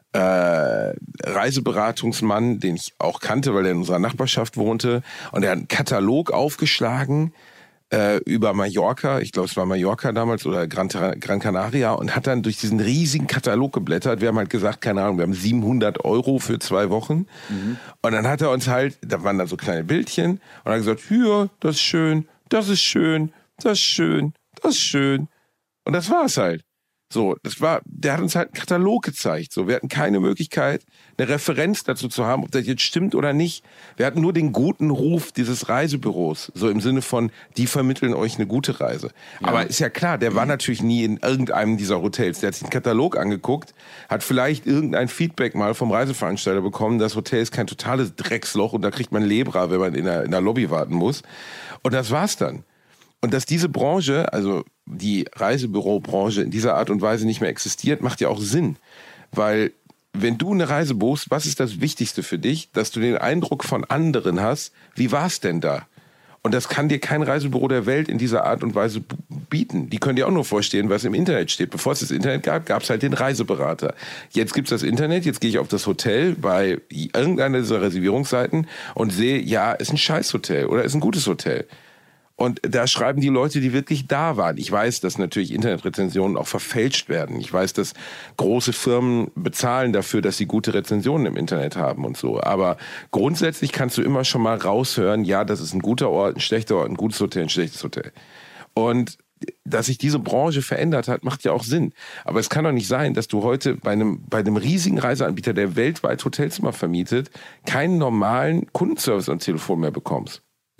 Reiseberatungsmann, den ich auch kannte, weil er in unserer Nachbarschaft wohnte. Und er hat einen Katalog aufgeschlagen über Mallorca. Ich glaube, es war Mallorca damals oder Gran Canaria. Und hat dann durch diesen riesigen Katalog geblättert. Wir haben halt gesagt, keine Ahnung, wir haben 700 € für 2 Wochen. Mhm. Und dann hat er uns halt, da waren dann so kleine Bildchen. Und er hat gesagt, hier, das ist schön. Das ist schön, das ist schön, das ist schön. Und das war's halt. So, der hat uns halt einen Katalog gezeigt. So, wir hatten keine Möglichkeit, eine Referenz dazu zu haben, ob das jetzt stimmt oder nicht. Wir hatten nur den guten Ruf dieses Reisebüros. So im Sinne von, die vermitteln euch eine gute Reise. Ja. Aber ist ja klar, der war natürlich nie in irgendeinem dieser Hotels. Der hat sich den Katalog angeguckt, hat vielleicht irgendein Feedback mal vom Reiseveranstalter bekommen, das Hotel ist kein totales Drecksloch und da kriegt man Lebra, wenn man in der Lobby warten muss. Und das war's dann. Und dass diese Branche, also die Reisebürobranche in dieser Art und Weise nicht mehr existiert, macht ja auch Sinn. Weil wenn du eine Reise buchst, was ist das Wichtigste für dich? Dass du den Eindruck von anderen hast, wie war's denn da? Und das kann dir kein Reisebüro der Welt in dieser Art und Weise bieten. Die können dir auch nur vorstellen, was im Internet steht. Bevor es das Internet gab, gab es halt den Reiseberater. Jetzt gibt's das Internet, jetzt gehe ich auf das Hotel bei irgendeiner dieser Reservierungsseiten und sehe, ja, ist ein Scheißhotel oder ist ein gutes Hotel. Und da schreiben die Leute, die wirklich da waren. Ich weiß, dass natürlich Internetrezensionen auch verfälscht werden. Ich weiß, dass große Firmen bezahlen dafür, dass sie gute Rezensionen im Internet haben und so. Aber grundsätzlich kannst du immer schon mal raushören, ja, das ist ein guter Ort, ein schlechter Ort, ein gutes Hotel, ein schlechtes Hotel. Und dass sich diese Branche verändert hat, macht ja auch Sinn. Aber es kann doch nicht sein, dass du heute bei einem riesigen Reiseanbieter, der weltweit Hotelzimmer vermietet, keinen normalen Kundenservice am Telefon mehr bekommst.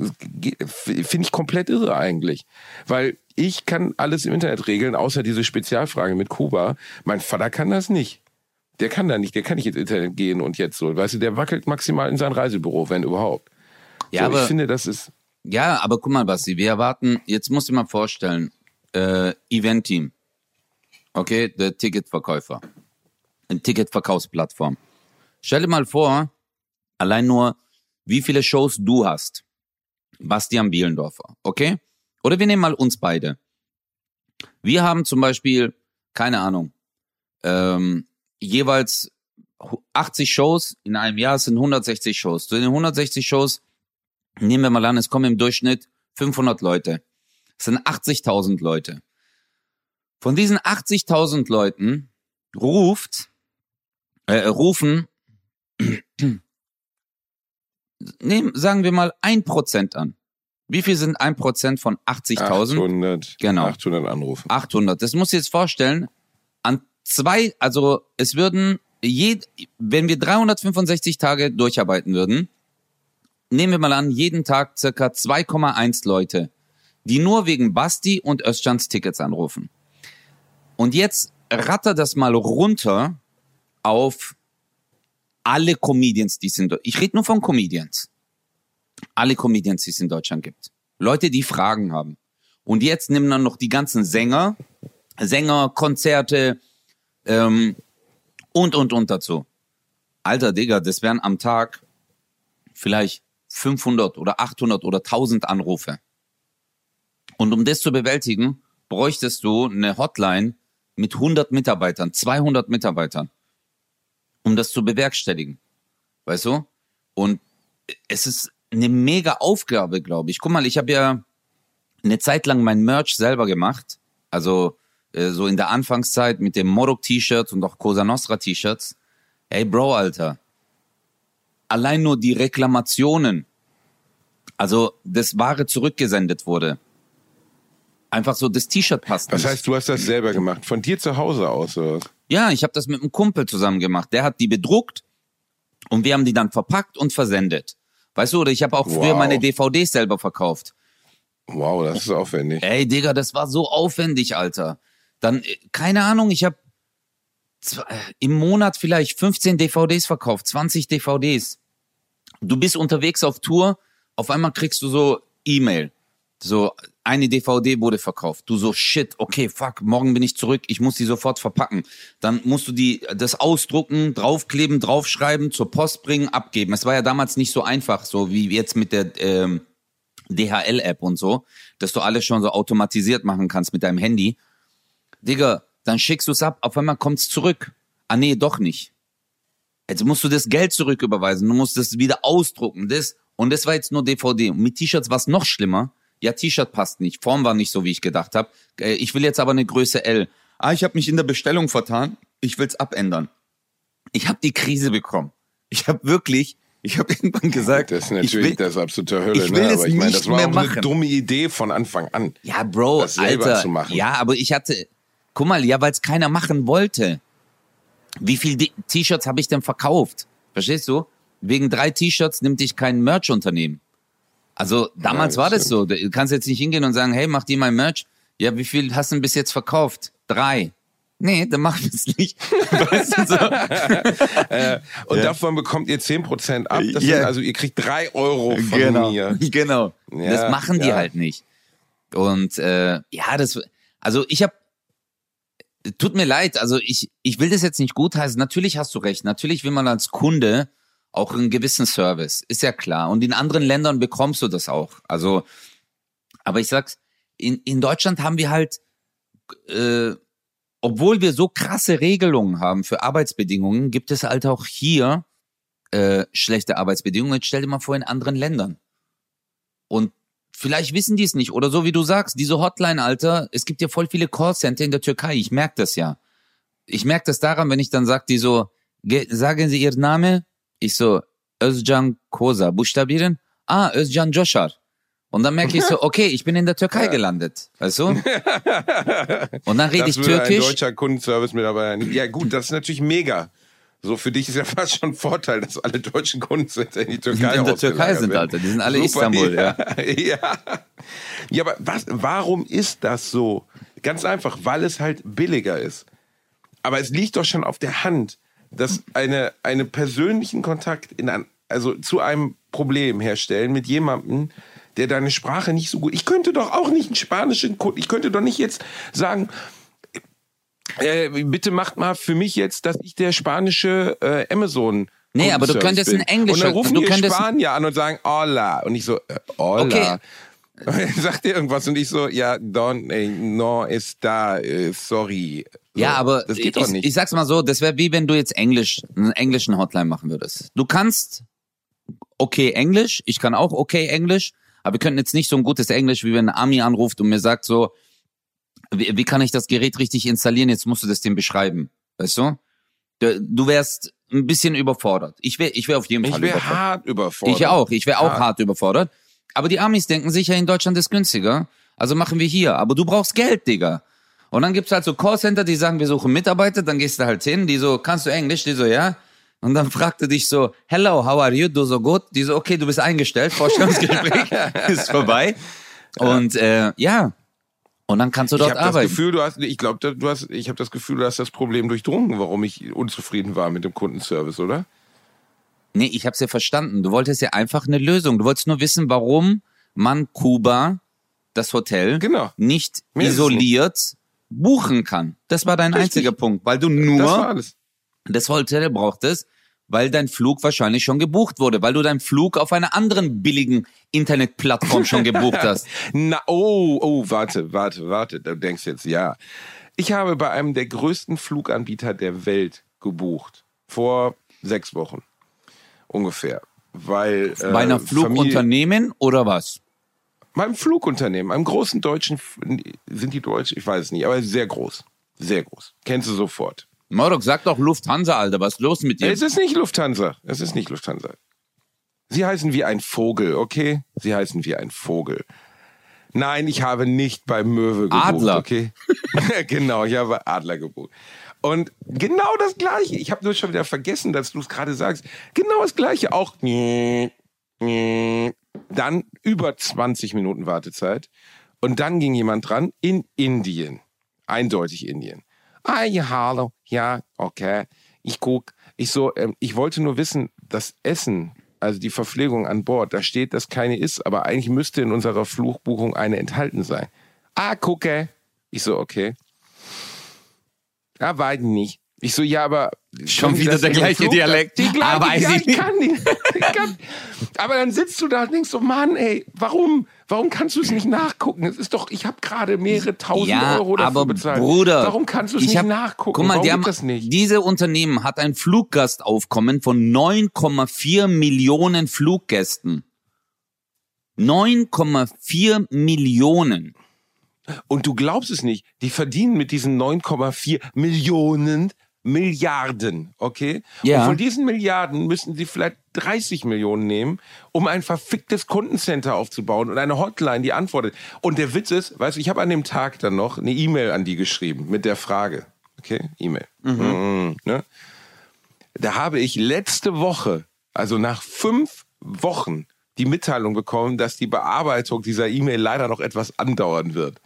Finde ich komplett irre eigentlich. Weil ich kann alles im Internet regeln, außer diese Spezialfrage mit Kuba. Mein Vater kann das nicht. Der kann da nicht, der kann nicht ins Internet gehen und jetzt so. Weißt du, der wackelt maximal in sein Reisebüro, wenn überhaupt. Ja, so, aber ich finde, das ist...
Ja, aber guck mal, Basti, wir erwarten, jetzt musst du dir mal vorstellen, Event-Team. Okay, der Ticketverkäufer. Eine Ticketverkaufsplattform. Stell dir mal vor, allein nur, wie viele Shows du hast. Bastian Bielendorfer, okay? Oder wir nehmen mal uns beide. Wir haben zum Beispiel, keine Ahnung, jeweils 80 Shows in einem Jahr, es sind 160 Shows. Zu den 160 Shows nehmen wir mal an, es kommen im Durchschnitt 500 Leute. Es sind 80.000 Leute. Von diesen 80.000 Leuten rufen, sagen wir mal 1% an. Wie viel sind 1% von 80.000?
800.
Genau.
800 Anrufe.
800. Das musst du jetzt vorstellen. Also es würden, wenn wir 365 Tage durcharbeiten würden, nehmen wir mal an, jeden Tag circa 2,1 Leute, die nur wegen Basti und Özcans Tickets anrufen. Und jetzt ratter das mal runter auf alle Comedians, die es in Deutschland, ich rede nur von Comedians. Alle Comedians, die es in Deutschland gibt. Leute, die Fragen haben. Und jetzt nehmen dann noch die ganzen Sänger, Konzerte und dazu. Alter Digga, das wären am Tag vielleicht 500 oder 800 oder 1000 Anrufe. Und um das zu bewältigen, bräuchtest du eine Hotline mit 100 Mitarbeitern, 200 Mitarbeitern, um das zu bewerkstelligen. Weißt du? Und es ist eine mega Aufgabe, glaube ich. Guck mal, ich habe ja eine Zeit lang mein Merch selber gemacht. Also so in der Anfangszeit mit dem Morok-T-Shirts und auch Cosa Nostra-T-Shirts. Ey, Bro, Alter. Allein nur die Reklamationen, also das Ware zurückgesendet wurde. Einfach so, das T-Shirt passt nicht.
Das heißt, du hast das selber gemacht, von dir zu Hause aus, oder?
Ja, ich habe das mit einem Kumpel zusammen gemacht. Der hat die bedruckt Und wir haben die dann verpackt und versendet. Weißt du, oder ich habe auch früher meine DVDs selber verkauft.
Wow, das ist aufwendig.
Ey, Digga, das war so aufwendig, Alter. Dann, keine Ahnung, ich habe im Monat vielleicht 15 DVDs verkauft, 20 DVDs. Du bist unterwegs auf Tour, auf einmal kriegst du so E-Mail. So, eine DVD wurde verkauft. Du so, shit, okay, fuck, morgen bin ich zurück, ich muss die sofort verpacken. Dann musst du das ausdrucken, draufkleben, draufschreiben, zur Post bringen, abgeben. Es war ja damals nicht so einfach, so wie jetzt mit der DHL-App und so, dass du alles schon so automatisiert machen kannst mit deinem Handy. Digga, dann schickst du es ab, auf einmal kommt's zurück. Ah nee, doch nicht. Jetzt musst du das Geld zurücküberweisen, du musst das wieder ausdrucken, und das war jetzt nur DVD. Und mit T-Shirts war es noch schlimmer. Ja, T-Shirt passt nicht, Form war nicht so, wie ich gedacht habe. Ich will jetzt aber eine Größe L. Ich habe mich in der Bestellung vertan, ich will's abändern. Ich habe die Krise bekommen. Ich habe irgendwann gesagt,
das ist natürlich das absolute Hölle,
ich will
aber ich meine, das war auch
machen.
eine dumme Idee von Anfang an.
Ja, Bro,
das selber
Alter,
zu machen.
ja, aber guck mal, ja, weil es keiner machen wollte. Wie viel T-Shirts habe ich denn verkauft? Verstehst du? Wegen 3 T-Shirts nimmt dich kein Merch-Unternehmen. Also damals war das so. Du kannst jetzt nicht hingehen und sagen, hey, mach die mein Merch. Ja, wie viel hast du denn bis jetzt verkauft? 3. Nee, dann machen wir es nicht. Weißt du, so?
Und davon bekommt ihr 10% ab. Das sind, also ihr kriegt 3 Euro von mir.
Genau.
Ja,
das machen die halt nicht. Und tut mir leid, also ich will das jetzt nicht gutheißen. Natürlich hast du recht. Natürlich will man als Kunde auch einen gewissen Service. Ist ja klar. Und in anderen Ländern bekommst du das auch. Also, aber ich sag's, in Deutschland haben wir halt, obwohl wir so krasse Regelungen haben für Arbeitsbedingungen, gibt es halt auch hier schlechte Arbeitsbedingungen. Jetzt stell dir mal vor, in anderen Ländern. Und vielleicht wissen die es nicht. Oder so wie du sagst, diese Hotline, Alter, es gibt ja voll viele Callcenter in der Türkei. Ich merke das ja. Ich merke das daran, wenn ich dann sage, die so, sagen Sie Ihren Namen? Ich so, Özcan Koza, buchstabieren? Özcan Coşar. Und dann merke ich so, okay, ich bin in der Türkei gelandet, weißt du? Und dann rede ich Türkisch.
Ein deutscher Kundenservice-Mitarbeiter. Ja gut, das ist natürlich mega. So, für dich ist ja fast schon ein Vorteil, dass alle deutschen Kunden in die Türkei
in der Türkei sind, Alter. Die sind alle
Super,
Istanbul, ja.
Ja, aber warum ist das so? Ganz einfach, weil es halt billiger ist. Aber es liegt doch schon auf der Hand, dass einen persönlichen Kontakt zu einem Problem herstellen mit jemandem, der deine Sprache nicht so gut... Ich könnte doch auch nicht einen spanischen Kunden... Ich könnte doch nicht jetzt sagen... bitte macht mal für mich jetzt, dass ich der spanische Amazon...
Nee, aber du könntest einen englischer...
Und dann rufen die Spanier an und sagen, hola. Und ich so, hola.
Okay.
Und dann sagt er irgendwas und ich so, ja, no está, sorry. So,
Ja, aber
das geht doch nicht.
Ich sag's mal so, das wäre wie wenn du jetzt einen englischen Hotline machen würdest. Du kannst okay Englisch, ich kann auch okay Englisch, aber wir könnten jetzt nicht so ein gutes Englisch, wie wenn ein Ami anruft und mir sagt so, wie kann ich das Gerät richtig installieren, jetzt musst du das dem beschreiben, weißt du? Du wärst ein bisschen überfordert. Ich wär auf jeden Fall überfordert.
Ich wäre hart überfordert.
Ich wäre auch hart überfordert. Aber die Amis denken sicher, in Deutschland ist günstiger, also machen wir hier. Aber du brauchst Geld, Digga. Und dann gibt's halt so Callcenter, die sagen, wir suchen Mitarbeiter, dann gehst du halt hin, die so, kannst du Englisch? Die so, ja. Und dann fragt er dich so, hello, how are you? Du so, gut. Die so, okay, du bist eingestellt, Vorstellungsgespräch ist vorbei. Und ja, und dann kannst du dort arbeiten.
Ich habe das Gefühl, du hast das Problem durchdrungen, warum ich unzufrieden war mit dem Kundenservice, oder?
Nee, ich hab's ja verstanden. Du wolltest ja einfach eine Lösung. Du wolltest nur wissen, warum man Kuba, das Hotel, nicht isoliert buchen kann. Das war dein einziger Punkt, weil du nur das Hotel brauchtest, weil dein Flug wahrscheinlich schon gebucht wurde, weil du deinen Flug auf einer anderen billigen Internetplattform schon gebucht hast.
Warte, du denkst jetzt, ja. Ich habe bei einem der größten Fluganbieter der Welt gebucht. Vor 6 Wochen. Ungefähr. Weil,
bei einer Flugunternehmen oder was?
Beim Flugunternehmen, einem großen deutschen, sind die deutsch? Ich weiß es nicht, aber sehr groß. Sehr groß. Kennst du sofort.
Morok, sag doch Lufthansa, Alter, was ist los mit dir?
Es ist nicht Lufthansa. Sie heißen wie ein Vogel, okay? Sie heißen wie ein Vogel. Nein, ich habe nicht bei Möwe gebucht,
Adler.
Okay? Genau, ich habe Adler gebucht. Und genau das Gleiche. Ich habe nur schon wieder vergessen, dass du es gerade sagst. Genau das Gleiche. Auch dann über 20 Minuten Wartezeit. Und dann ging jemand dran in Indien. Eindeutig Indien. Ja, hallo. Ja, okay. Ich guck. Ich wollte nur wissen, das Essen, also die Verpflegung an Bord, da steht, dass keine ist, aber eigentlich müsste in unserer Flugbuchung eine enthalten sein. Gucke. Ich so, okay. Ja, weiß nicht. Ich so, ja, aber...
Schon wieder der gleiche Dialekt.
Ich kann nicht. Aber dann sitzt du da und denkst so, Mann, ey, warum kannst du es nicht nachgucken? Es ist doch, ich habe gerade mehrere tausend Euro dafür bezahlt.
Bruder,
warum kannst du es nicht nachgucken?
Guck mal,
warum geht das nicht?
Diese Unternehmen hat ein Fluggastaufkommen von 9,4 Millionen Fluggästen. 9,4 Millionen.
Und du glaubst es nicht, die verdienen mit diesen 9,4 Millionen Milliarden, okay?
Ja.
Und von diesen Milliarden müssten sie vielleicht 30 Millionen nehmen, um ein verficktes Kundencenter aufzubauen und eine Hotline, die antwortet. Und der Witz ist, weißt du, ich habe an dem Tag dann noch eine E-Mail an die geschrieben mit der Frage, okay, E-Mail. Ne? Da habe ich letzte Woche, also nach 5 Wochen, die Mitteilung bekommen, dass die Bearbeitung dieser E-Mail leider noch etwas andauern wird.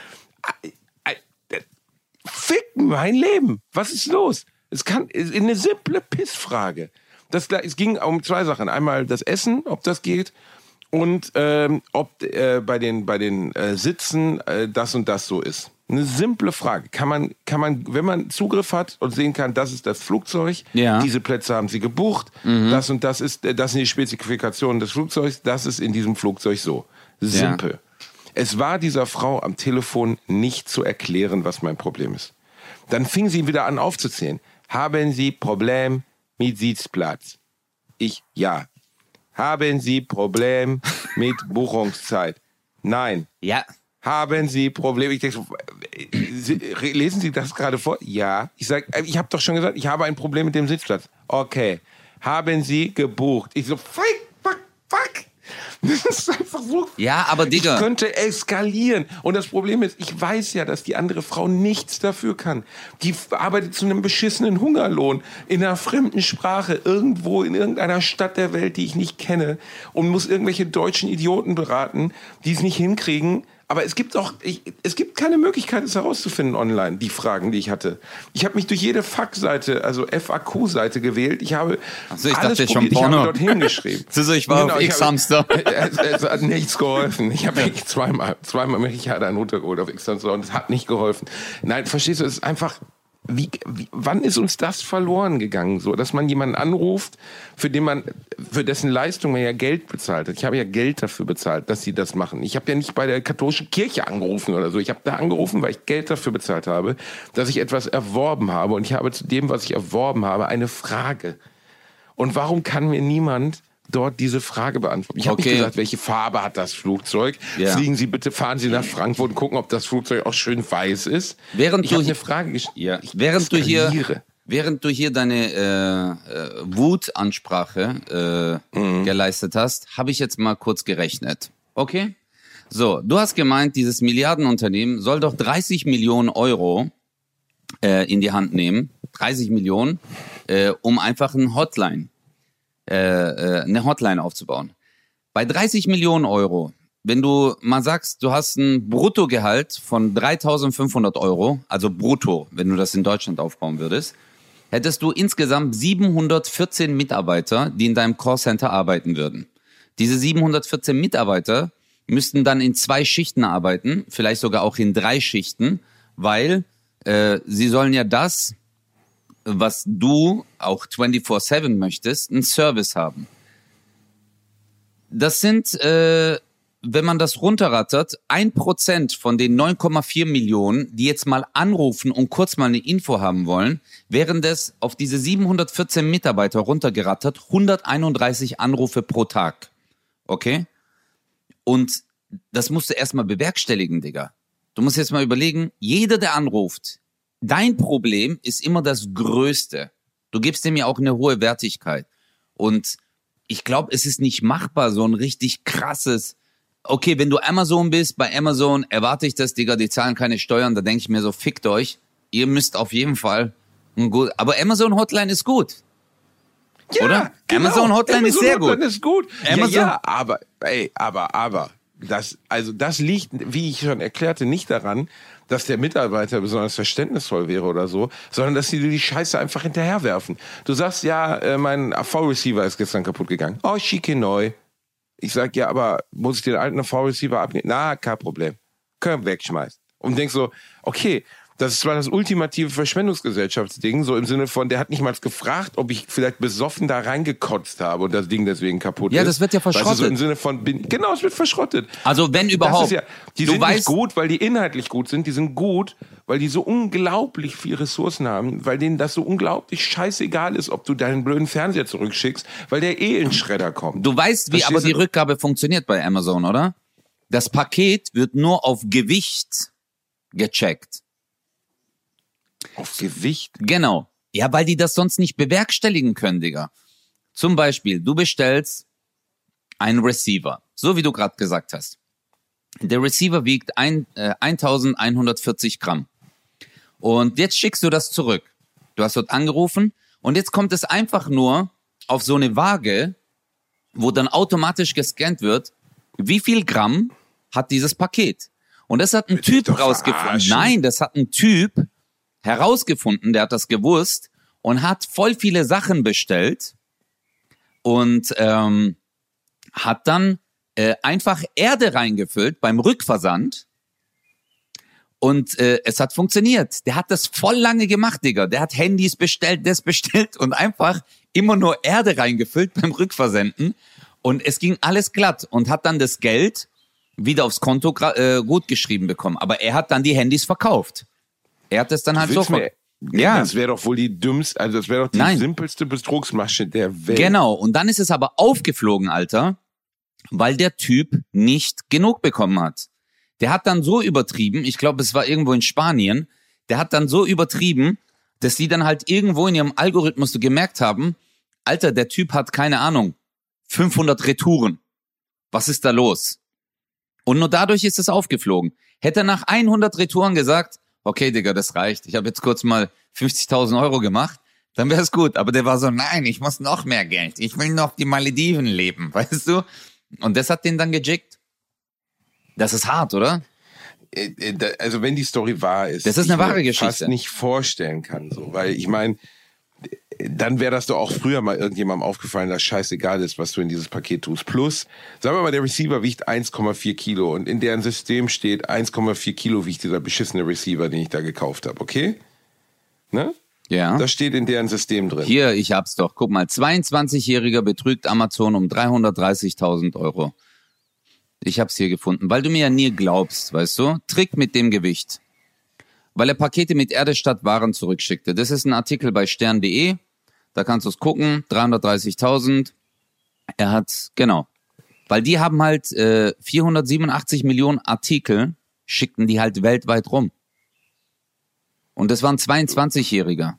Fick mein Leben. Was ist los? Es ist eine simple Pissfrage. Es ging um 2 Sachen. Einmal das Essen, ob das geht, und ob bei den Sitzen das und das so ist. Eine simple Frage. Kann man, wenn man Zugriff hat und sehen kann, das ist das Flugzeug, diese Plätze haben sie gebucht, das und das sind die Spezifikationen des Flugzeugs, das ist in diesem Flugzeug so. Simpel. Ja. Es war dieser Frau am Telefon nicht zu erklären, was mein Problem ist. Dann fing sie wieder an aufzuzählen. Haben Sie Problem mit Sitzplatz? Ja. Haben Sie Problem mit Buchungszeit? Nein.
Ja.
Haben Sie Probleme? Ich denke so, lesen Sie das gerade vor? Ja. Ich sage, ich habe doch schon gesagt, ich habe ein Problem mit dem Sitzplatz. Okay. Haben Sie gebucht? Ich so, fuck. Das ist einfach so.
Ja, aber Digga.
Ich könnte eskalieren. Und das Problem ist, ich weiß ja, dass die andere Frau nichts dafür kann. Die arbeitet zu einem beschissenen Hungerlohn in einer fremden Sprache, irgendwo in irgendeiner Stadt der Welt, die ich nicht kenne, und muss irgendwelche deutschen Idioten beraten, die es nicht hinkriegen. Aber es gibt keine Möglichkeit, es herauszufinden online, die Fragen, die ich hatte. Ich habe mich durch jede FAQ-Seite, also FAQ-Seite gewählt. Ich habe alles probiert. Ich habe dort hingeschrieben.
Ich war auf X-Hamster.
Es hat nichts geholfen. Ich habe mich zweimal mich einen runtergeholt auf X-Hamster und es hat nicht geholfen. Nein, verstehst du, es ist einfach... wann ist uns das verloren gegangen, so, dass man jemanden anruft, für dessen Leistung man ja Geld bezahlt hat. Ich habe ja Geld dafür bezahlt, dass sie das machen. Ich habe ja nicht bei der katholischen Kirche angerufen oder so. Ich habe da angerufen, weil ich Geld dafür bezahlt habe, dass ich etwas erworben habe. Und ich habe zu dem, was ich erworben habe, eine Frage. Und warum kann mir niemand dort diese Frage beantworten? Ich habe nicht gesagt, welche Farbe hat das Flugzeug? Ja. Fahren Sie nach Frankfurt und gucken, ob das Flugzeug auch schön weiß ist.
Während du hier deine Wutansprache geleistet hast, habe ich jetzt mal kurz gerechnet. Okay? So, du hast gemeint, dieses Milliardenunternehmen soll doch 30 Millionen Euro in die Hand nehmen. 30 Millionen, um einfach eine Hotline aufzubauen. Bei 30 Millionen Euro, wenn du mal sagst, du hast ein Bruttogehalt von 3.500 Euro, also brutto, wenn du das in Deutschland aufbauen würdest, hättest du insgesamt 714 Mitarbeiter, die in deinem Callcenter arbeiten würden. Diese 714 Mitarbeiter müssten dann in 2 Schichten arbeiten, vielleicht sogar auch in 3 Schichten, weil sie sollen ja das, was du auch 24/7 möchtest, einen Service haben. Das sind, wenn man das runterrattert, 1% von den 9,4 Millionen, die jetzt mal anrufen und kurz mal eine Info haben wollen, wären das auf diese 714 Mitarbeiter runtergerattert 131 Anrufe pro Tag. Okay? Und das musst du erstmal bewerkstelligen, Digga. Du musst jetzt mal überlegen, jeder, der anruft, dein Problem ist immer das Größte. Du gibst dem ja auch eine hohe Wertigkeit. Und ich glaube, es ist nicht machbar, so ein richtig krasses... Okay, wenn du Amazon bist, bei Amazon erwarte ich das, Digga, die zahlen keine Steuern. Da denke ich mir so, fickt euch. Ihr müsst auf jeden Fall Gut, aber Amazon Hotline ist gut.
Ja,
oder?
Genau.
Amazon Hotline ist sehr
Hotline
gut.
Ist gut.
Amazon,
ja, aber das liegt, wie ich schon erklärte, nicht daran, dass der Mitarbeiter besonders verständnisvoll wäre oder so, sondern dass sie dir die Scheiße einfach hinterherwerfen. Du sagst, ja, mein AV-Receiver ist gestern kaputt gegangen. Oh, schicke neu. Ich sag, ja, aber muss ich den alten AV-Receiver abnehmen? Na, kein Problem. Können wir wegschmeißen. Und denk so, okay, das ist zwar das ultimative Verschwendungsgesellschaftsding, so im Sinne von, der hat nicht mal gefragt, ob ich vielleicht besoffen da reingekotzt habe und das Ding deswegen kaputt ist.
Ja, das wird ja verschrottet.
Weißt du, so im Sinne von, genau, es wird verschrottet.
Also wenn überhaupt.
Die sind nicht gut, weil die inhaltlich gut sind, die sind gut, weil die so unglaublich viel Ressourcen haben, weil denen das so unglaublich scheißegal ist, ob du deinen blöden Fernseher zurückschickst, weil der in den Schredder kommt.
Du weißt, wie aber die Rückgabe funktioniert bei Amazon, oder? Das Paket wird nur auf Gewicht gecheckt.
Auf Gewicht?
Genau. Ja, weil die das sonst nicht bewerkstelligen können, Digga. Zum Beispiel, du bestellst einen Receiver, so wie du gerade gesagt hast. Der Receiver wiegt 1140 Gramm. Und jetzt schickst du das zurück. Du hast dort angerufen und jetzt kommt es einfach nur auf so eine Waage, wo dann automatisch gescannt wird, wie viel Gramm hat dieses Paket. Und das hat ein Typ rausgefunden. Nein, das hat ein Typ herausgefunden, der hat das gewusst und hat voll viele Sachen bestellt und hat dann einfach Erde reingefüllt beim Rückversand und es hat funktioniert. Der hat das voll lange gemacht, Digga. Der hat Handys bestellt, das bestellt und einfach immer nur Erde reingefüllt beim Rückversenden und es ging alles glatt und hat dann das Geld wieder aufs Konto gut geschrieben bekommen. Aber er hat dann die Handys verkauft. Er hat es dann halt so.
Ja. Das wäre doch wohl die dümmste, also das wäre doch die simpelste Betrugsmasche der Welt.
Genau. Und dann ist es aber aufgeflogen, Alter, weil der Typ nicht genug bekommen hat. Der hat dann so übertrieben, ich glaube, es war irgendwo in Spanien, der hat dann so übertrieben, dass die dann halt irgendwo in ihrem Algorithmus so gemerkt haben, Alter, der Typ hat, keine Ahnung, 500 Retouren. Was ist da los? Und nur dadurch ist es aufgeflogen. Hätte er nach 100 Retouren gesagt, okay, Digga, das reicht. Ich habe jetzt kurz mal 50.000 Euro gemacht, dann wäre es gut. Aber der war so, nein, ich muss noch mehr Geld. Ich will noch die Malediven leben, weißt du? Und das hat den dann gejickt. Das ist hart, oder?
Also wenn die Story wahr ist.
Das ist eine wahre Geschichte.
Fast nicht vorstellen kann, so. Weil ich meine, dann wäre das doch auch früher mal irgendjemandem aufgefallen, dass scheißegal ist, was du in dieses Paket tust. Plus, sagen wir mal, der Receiver wiegt 1,4 Kilo und in deren System steht 1,4 Kilo wiegt dieser beschissene Receiver, den ich da gekauft habe, okay? Ne?
Ja.
Das steht in deren System drin.
Hier, ich hab's doch. Guck mal, 22-Jähriger betrügt Amazon um 330.000 Euro. Ich hab's hier gefunden, weil du mir ja nie glaubst, weißt du? Trick mit dem Gewicht. Weil er Pakete mit Erde statt Waren zurückschickte. Das ist ein Artikel bei stern.de. Da kannst du es gucken. 330.000. Er hat, genau. Weil die haben halt 487 Millionen Artikel, schickten die halt weltweit rum. Und das war ein 22-Jähriger.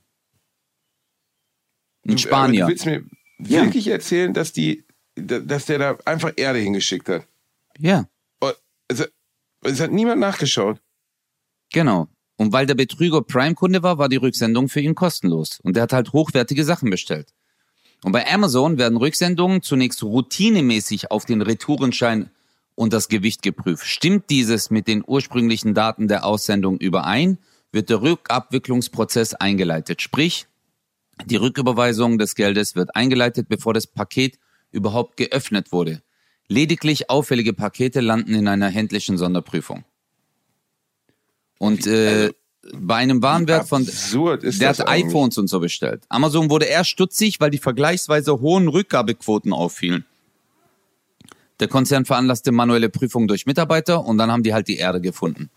Ein Spanier.
Aber du willst mir wirklich erzählen, dass der da einfach Erde hingeschickt hat?
Ja.
Es hat niemand nachgeschaut.
Genau. Und weil der Betrüger Prime-Kunde war die Rücksendung für ihn kostenlos. Und der hat halt hochwertige Sachen bestellt. Und bei Amazon werden Rücksendungen zunächst routinemäßig auf den Retourenschein und das Gewicht geprüft. Stimmt dieses mit den ursprünglichen Daten der Aussendung überein, wird der Rückabwicklungsprozess eingeleitet. Sprich, die Rücküberweisung des Geldes wird eingeleitet, bevor das Paket überhaupt geöffnet wurde. Lediglich auffällige Pakete landen in einer händlichen Sonderprüfung. Und bei einem Warenwert von, der hat iPhones und so bestellt. Amazon wurde erst stutzig, weil die vergleichsweise hohen Rückgabequoten auffielen. Der Konzern veranlasste manuelle Prüfungen durch Mitarbeiter und dann haben die halt die Erde gefunden.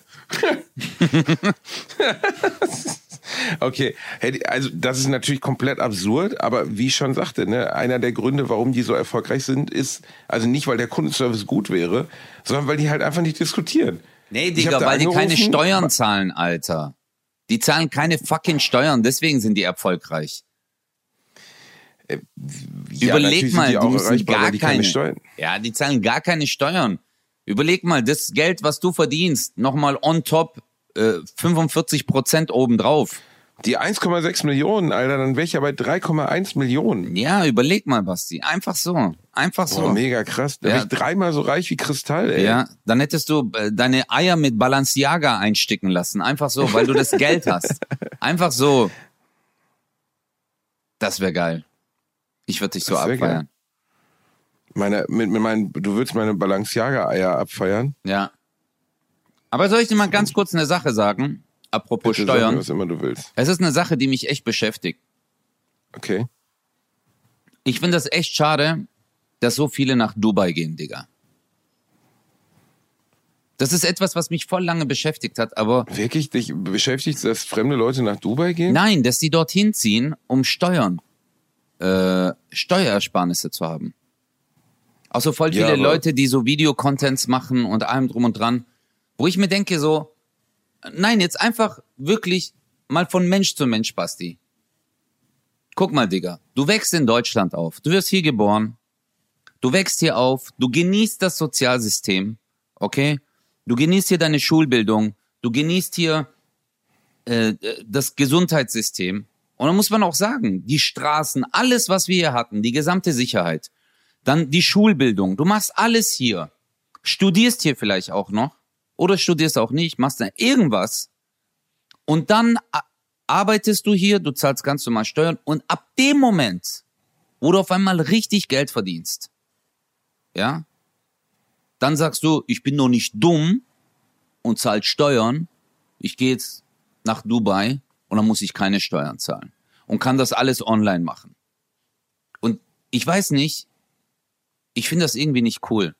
Okay, also das ist natürlich komplett absurd, aber wie ich schon sagte, ne, einer der Gründe, warum die so erfolgreich sind, ist also nicht, weil der Kundenservice gut wäre, sondern weil die halt einfach nicht diskutieren.
Nee, Digga, weil die keine Steuern zahlen, Alter. Die zahlen keine fucking Steuern, deswegen sind die erfolgreich.
Ja,
überleg mal, die müssen gar keine
Steuern.
Ja, die zahlen gar keine Steuern. Überleg mal, das Geld, was du verdienst, nochmal on top 45% obendrauf.
Die 1,6 Millionen, Alter, dann wäre ich ja bei 3,1 Millionen.
Ja, überleg mal, Basti. Einfach so.
Boah, mega krass. Da wäre ich 3-mal so reich wie Kristall, ey.
Ja, dann hättest du deine Eier mit Balenciaga einsticken lassen. Einfach so, weil du das Geld hast. Einfach so. Das wäre geil. Ich würde dich so abfeiern.
Du würdest meine Balenciaga-Eier abfeiern?
Ja. Aber soll ich dir mal ganz kurz eine Sache sagen? Apropos
Bitte
Steuern.
sag mir, was immer du willst.
Es ist eine Sache, die mich echt beschäftigt.
Okay.
Ich finde das echt schade, dass so viele nach Dubai gehen, Digga. Das ist etwas, was mich voll lange beschäftigt hat, aber...
Wirklich? Dich beschäftigt, dass fremde Leute nach Dubai gehen?
Nein, dass die dorthin ziehen, um Steuerersparnisse zu haben. Auch so voll viele Leute, die so Videocontents machen und allem drum und dran, wo ich mir denke so, nein, jetzt einfach wirklich mal von Mensch zu Mensch, Basti. Guck mal, Digga, du wächst in Deutschland auf, du wirst hier geboren, du wächst hier auf, du genießt das Sozialsystem, okay? Du genießt hier deine Schulbildung, du genießt hier das Gesundheitssystem. Und dann muss man auch sagen, die Straßen, alles, was wir hier hatten, die gesamte Sicherheit, dann die Schulbildung, du machst alles hier, studierst hier vielleicht auch noch oder studierst auch nicht, machst dann irgendwas und dann arbeitest du hier, du zahlst ganz normal Steuern und ab dem Moment, wo du auf einmal richtig Geld verdienst, ja, dann sagst du, ich bin noch nicht dumm und zahle Steuern, ich gehe jetzt nach Dubai und dann muss ich keine Steuern zahlen und kann das alles online machen. Und ich weiß nicht, ich finde das irgendwie nicht cool.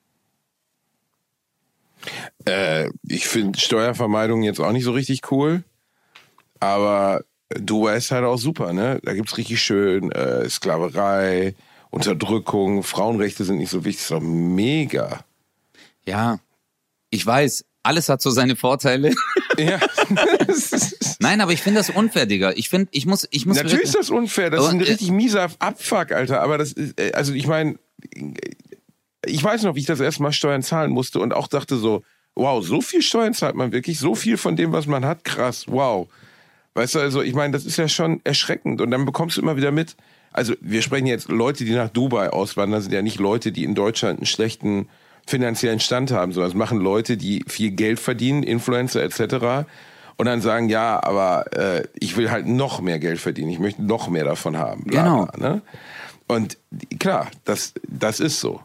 Ich finde Steuervermeidung jetzt auch nicht so richtig cool, aber Dubai ist halt auch super, ne? Da gibt's richtig schön Sklaverei, Unterdrückung, Frauenrechte sind nicht so wichtig, ist doch mega.
Ja, ich weiß, alles hat so seine Vorteile.
Ja.
Nein, aber ich finde das unfair, Digga. Ich muss.
Natürlich ist das unfair. Das ist ein richtig mieser Abfuck, Alter. Aber das ist, also ich meine, ich weiß noch, wie ich das erste Mal Steuern zahlen musste und auch dachte so, wow, so viel Steuern zahlt man wirklich, so viel von dem, was man hat, krass, wow. Weißt du, also ich meine, das ist ja schon erschreckend und dann bekommst du immer wieder mit, also wir sprechen jetzt, Leute, die nach Dubai auswandern, sind ja nicht Leute, die in Deutschland einen schlechten finanziellen Stand haben, sondern es machen Leute, die viel Geld verdienen, Influencer etc. und dann sagen, ja, aber ich will halt noch mehr Geld verdienen, ich möchte noch mehr davon haben. Bla,
genau.
Bla, ne? Und klar, das ist so.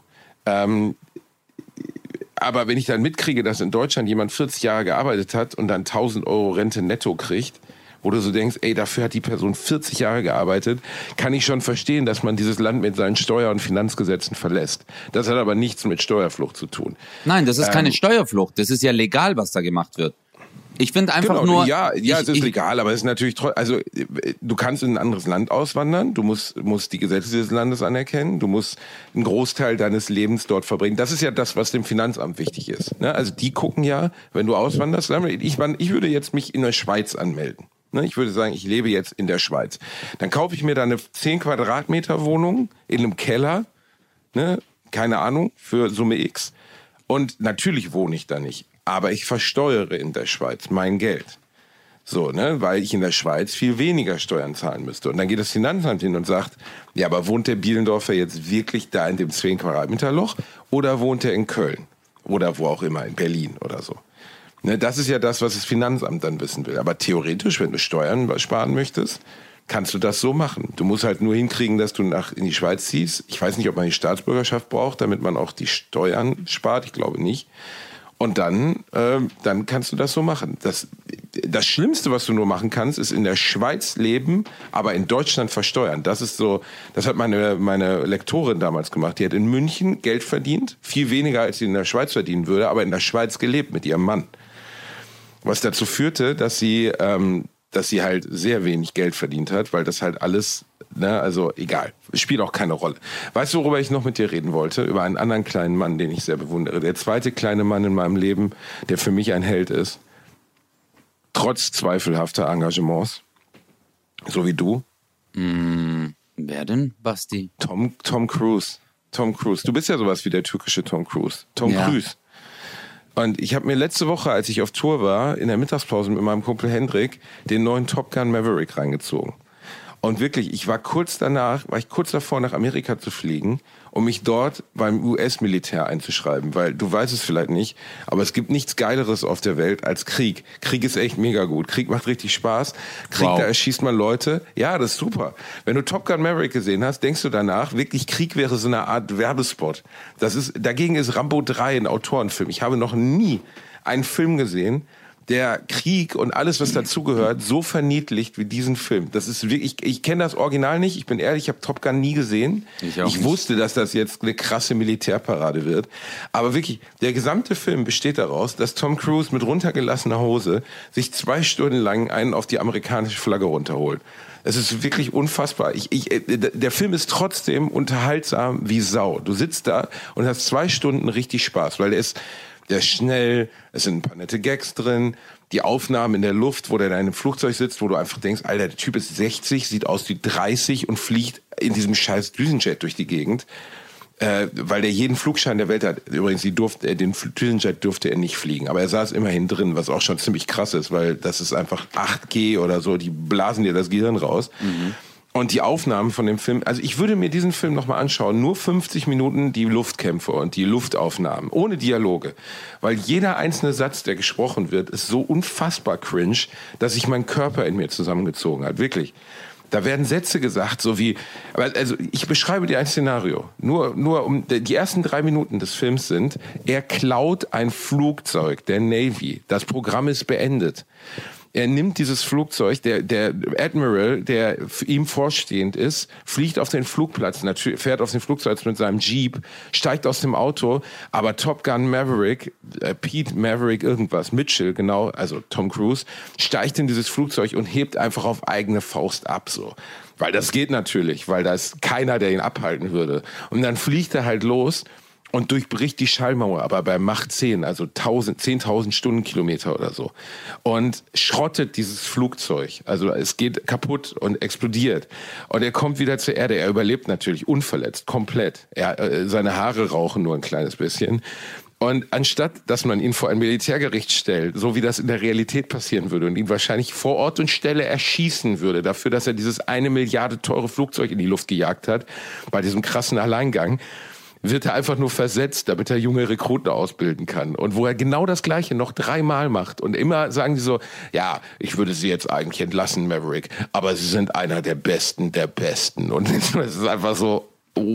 Aber wenn ich dann mitkriege, dass in Deutschland jemand 40 Jahre gearbeitet hat und dann 1.000 Euro Rente netto kriegt, wo du so denkst, ey, dafür hat die Person 40 Jahre gearbeitet, kann ich schon verstehen, dass man dieses Land mit seinen Steuer- und Finanzgesetzen verlässt. Das hat aber nichts mit Steuerflucht zu tun.
Nein, das ist keine Steuerflucht. Das ist ja legal, was da gemacht wird. Ich finde einfach nur...
Ja, es ist legal, aber es ist natürlich also du kannst in ein anderes Land auswandern, du musst die Gesetze des Landes anerkennen, du musst einen Großteil deines Lebens dort verbringen. Das ist ja das, was dem Finanzamt wichtig ist. Ne? Also die gucken ja, wenn du auswanderst, ich würde jetzt mich in der Schweiz anmelden. Ne? Ich würde sagen, ich lebe jetzt in der Schweiz. Dann kaufe ich mir da eine 10 Quadratmeter Wohnung in einem Keller, ne? Keine Ahnung, für Summe X. Und natürlich wohne ich da nicht. Aber ich versteuere in der Schweiz mein Geld. So, ne, weil ich in der Schweiz viel weniger Steuern zahlen müsste. Und dann geht das Finanzamt hin und sagt, ja, aber wohnt der Bielendorfer jetzt wirklich da in dem 10 Quadratmeter Loch oder wohnt er in Köln? Oder wo auch immer, in Berlin oder so. Ne, das ist ja das, was das Finanzamt dann wissen will. Aber theoretisch, wenn du Steuern sparen möchtest, kannst du das so machen. Du musst halt nur hinkriegen, dass du in die Schweiz ziehst. Ich weiß nicht, ob man die Staatsbürgerschaft braucht, damit man auch die Steuern spart. Ich glaube nicht. Und dann kannst du das so machen. Das Schlimmste, was du nur machen kannst, ist in der Schweiz leben, aber in Deutschland versteuern. Das ist so, das hat meine Lektorin damals gemacht. Die hat in München Geld verdient, viel weniger als sie in der Schweiz verdienen würde, aber in der Schweiz gelebt mit ihrem Mann. Was dazu führte, dass sie halt sehr wenig Geld verdient hat, weil das halt alles, ne, also egal, spielt auch keine Rolle. Weißt du, worüber ich noch mit dir reden wollte? Über einen anderen kleinen Mann, den ich sehr bewundere. Der zweite kleine Mann in meinem Leben, der für mich ein Held ist. Trotz zweifelhafter Engagements. So wie du.
Wer denn, Basti?
Tom Cruise. Tom Cruise. Du bist ja sowas wie der türkische Tom Cruise. Tom Cruise. Und ich habe mir letzte Woche, als ich auf Tour war, in der Mittagspause mit meinem Kumpel Hendrik, den neuen Top Gun Maverick reingezogen. Und wirklich, ich war kurz davor, nach Amerika zu fliegen, um mich dort beim US-Militär einzuschreiben. Weil du weißt es vielleicht nicht, aber es gibt nichts Geileres auf der Welt als Krieg. Krieg ist echt mega gut. Krieg macht richtig Spaß. Krieg, da erschießt man Leute. Ja, das ist super. Wenn du Top Gun Maverick gesehen hast, denkst du danach, wirklich Krieg wäre so eine Art Werbespot. Dagegen ist Rambo 3 ein Autorenfilm. Ich habe noch nie einen Film gesehen, der Krieg und alles, was dazugehört, so verniedlicht wie diesen Film. Das ist wirklich, ich kenne das Original nicht, ich bin ehrlich, ich habe Top Gun nie gesehen. Ich wusste, dass das jetzt eine krasse Militärparade wird. Aber wirklich, der gesamte Film besteht daraus, dass Tom Cruise mit runtergelassener Hose sich 2 Stunden lang einen auf die amerikanische Flagge runterholt. Es ist wirklich unfassbar. Der Film ist trotzdem unterhaltsam wie Sau. Du sitzt da und hast 2 Stunden richtig Spaß, weil der ist schnell, es sind ein paar nette Gags drin, die Aufnahmen in der Luft, wo der in einem Flugzeug sitzt, wo du einfach denkst, Alter, der Typ ist 60, sieht aus wie 30 und fliegt in diesem scheiß Düsenjet durch die Gegend, weil der jeden Flugschein der Welt hat. Übrigens, den Düsenjet durfte er nicht fliegen, aber er saß immerhin drin, was auch schon ziemlich krass ist, weil das ist einfach 8G oder so, die blasen dir das Gehirn raus. Mhm. Und die Aufnahmen von dem Film, also ich würde mir diesen Film nochmal anschauen, nur 50 Minuten die Luftkämpfe und die Luftaufnahmen, ohne Dialoge. Weil jeder einzelne Satz, der gesprochen wird, ist so unfassbar cringe, dass sich mein Körper in mir zusammengezogen hat, wirklich. Da werden Sätze gesagt, so wie, also ich beschreibe dir ein Szenario, nur um, die ersten 3 Minuten des Films sind, er klaut ein Flugzeug der Navy, das Programm ist beendet. Er nimmt dieses Flugzeug, der Admiral, der ihm vorstehend ist, fliegt auf den Flugplatz, fährt auf den Flugplatz mit seinem Jeep, steigt aus dem Auto, aber Top Gun Maverick, Pete Maverick irgendwas, Mitchell, genau, also Tom Cruise, steigt in dieses Flugzeug und hebt einfach auf eigene Faust ab, so. Weil das geht natürlich, weil da ist keiner, der ihn abhalten würde. Und dann fliegt er halt los und durchbricht die Schallmauer, aber bei Mach 10, also 10.000 Stundenkilometer oder so. Und schrottet dieses Flugzeug. Also es geht kaputt und explodiert. Und er kommt wieder zur Erde. Er überlebt natürlich unverletzt, komplett. Seine Haare rauchen nur ein kleines bisschen. Und anstatt, dass man ihn vor ein Militärgericht stellt, so wie das in der Realität passieren würde und ihn wahrscheinlich vor Ort und Stelle erschießen würde, dafür, dass er dieses 1 Milliarde teure Flugzeug in die Luft gejagt hat, bei diesem krassen Alleingang, wird er einfach nur versetzt, damit er junge Rekruten ausbilden kann. Und wo er genau das Gleiche noch 3-mal macht. Und immer sagen die so, ja, ich würde Sie jetzt eigentlich entlassen, Maverick, aber Sie sind einer der Besten der Besten. Und es ist einfach so,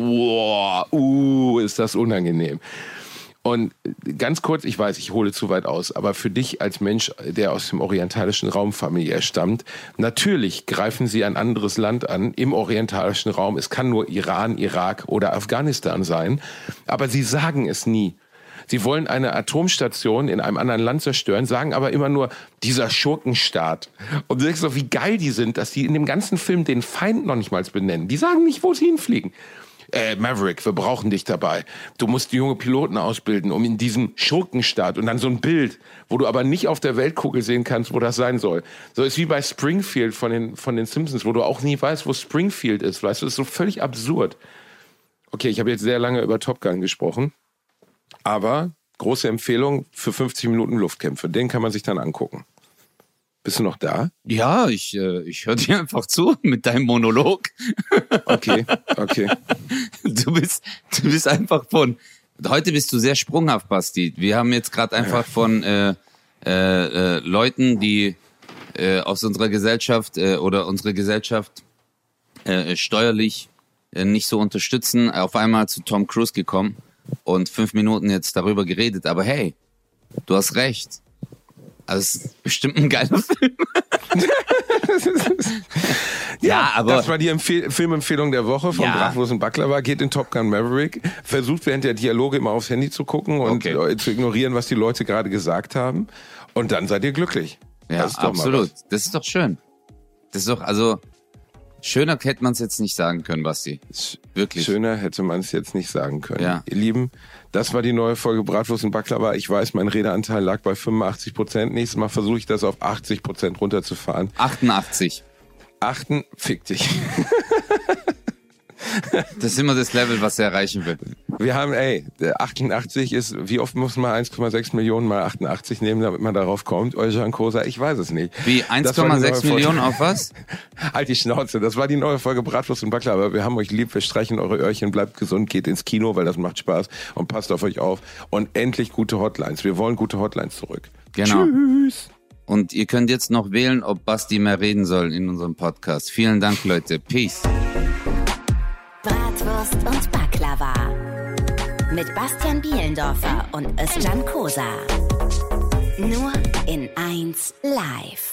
ist das unangenehm. Und ganz kurz, ich weiß, ich hole zu weit aus, aber für dich als Mensch, der aus dem orientalischen Raum familiär stammt, natürlich greifen sie ein anderes Land an im orientalischen Raum. Es kann nur Iran, Irak oder Afghanistan sein, aber sie sagen es nie. Sie wollen eine Atomstation in einem anderen Land zerstören, sagen aber immer nur, dieser Schurkenstaat. Und du denkst so, wie geil die sind, dass die in dem ganzen Film den Feind noch nicht mal benennen. Die sagen nicht, wo sie hinfliegen. Maverick, wir brauchen dich dabei. Du musst junge Piloten ausbilden, um in diesem Schurkenstaat und dann so ein Bild, wo du aber nicht auf der Weltkugel sehen kannst, wo das sein soll. So ist wie bei Springfield von den Simpsons, wo du auch nie weißt, wo Springfield ist. Weißt du, das ist so völlig absurd. Okay, ich habe jetzt sehr lange über Top Gun gesprochen, aber große Empfehlung für 50 Minuten Luftkämpfe. Den kann man sich dann angucken. Bist du noch da?
Ja, ich höre dir einfach zu mit deinem Monolog.
Okay.
Du bist einfach heute bist du sehr sprunghaft, Basti. Wir haben jetzt gerade einfach von Leuten, die aus unserer Gesellschaft oder unsere Gesellschaft steuerlich nicht so unterstützen, auf einmal zu Tom Cruise gekommen und 5 Minuten jetzt darüber geredet. Aber hey, du hast recht. Also es ist bestimmt ein geiler Film.
Ja, aber das war die Filmempfehlung der Woche von Bratwurst und Baklava. Geht in Top Gun Maverick. Versucht während der Dialoge immer aufs Handy zu gucken und zu ignorieren, was die Leute gerade gesagt haben. Und dann seid ihr glücklich.
Ja, absolut. Das ist doch schön. Das ist doch, also schöner hätte man es jetzt nicht sagen können, Basti. Wirklich.
Schöner hätte man es jetzt nicht sagen können.
Ja.
Ihr Lieben, das war die neue Folge Bratwurst und Baklava. Ich weiß, mein Redeanteil lag bei 85%. Nächstes Mal versuche ich das auf 80% runterzufahren.
88.
Fick dich.
Das ist immer das Level, was er erreichen will.
Wir haben, 88 ist, wie oft muss man 1,6 Millionen mal 88 nehmen, damit man darauf kommt? Özcan Kosa, ich weiß es nicht.
Wie, 1,6 Millionen auf was?
Halt die Schnauze, das war die neue Folge Bratwurst und Baklava. Wir haben euch lieb, wir streichen eure Öhrchen, bleibt gesund, geht ins Kino, weil das macht Spaß und passt auf euch auf. Und endlich gute Hotlines. Wir wollen gute Hotlines zurück.
Genau.
Tschüss.
Und ihr könnt jetzt noch wählen, ob Basti mehr reden soll in unserem Podcast. Vielen Dank, Leute. Peace.
Bratwurst und Baklava. Mit Bastian Bielendorfer und Özcan Kosa. Nur in 1 Live.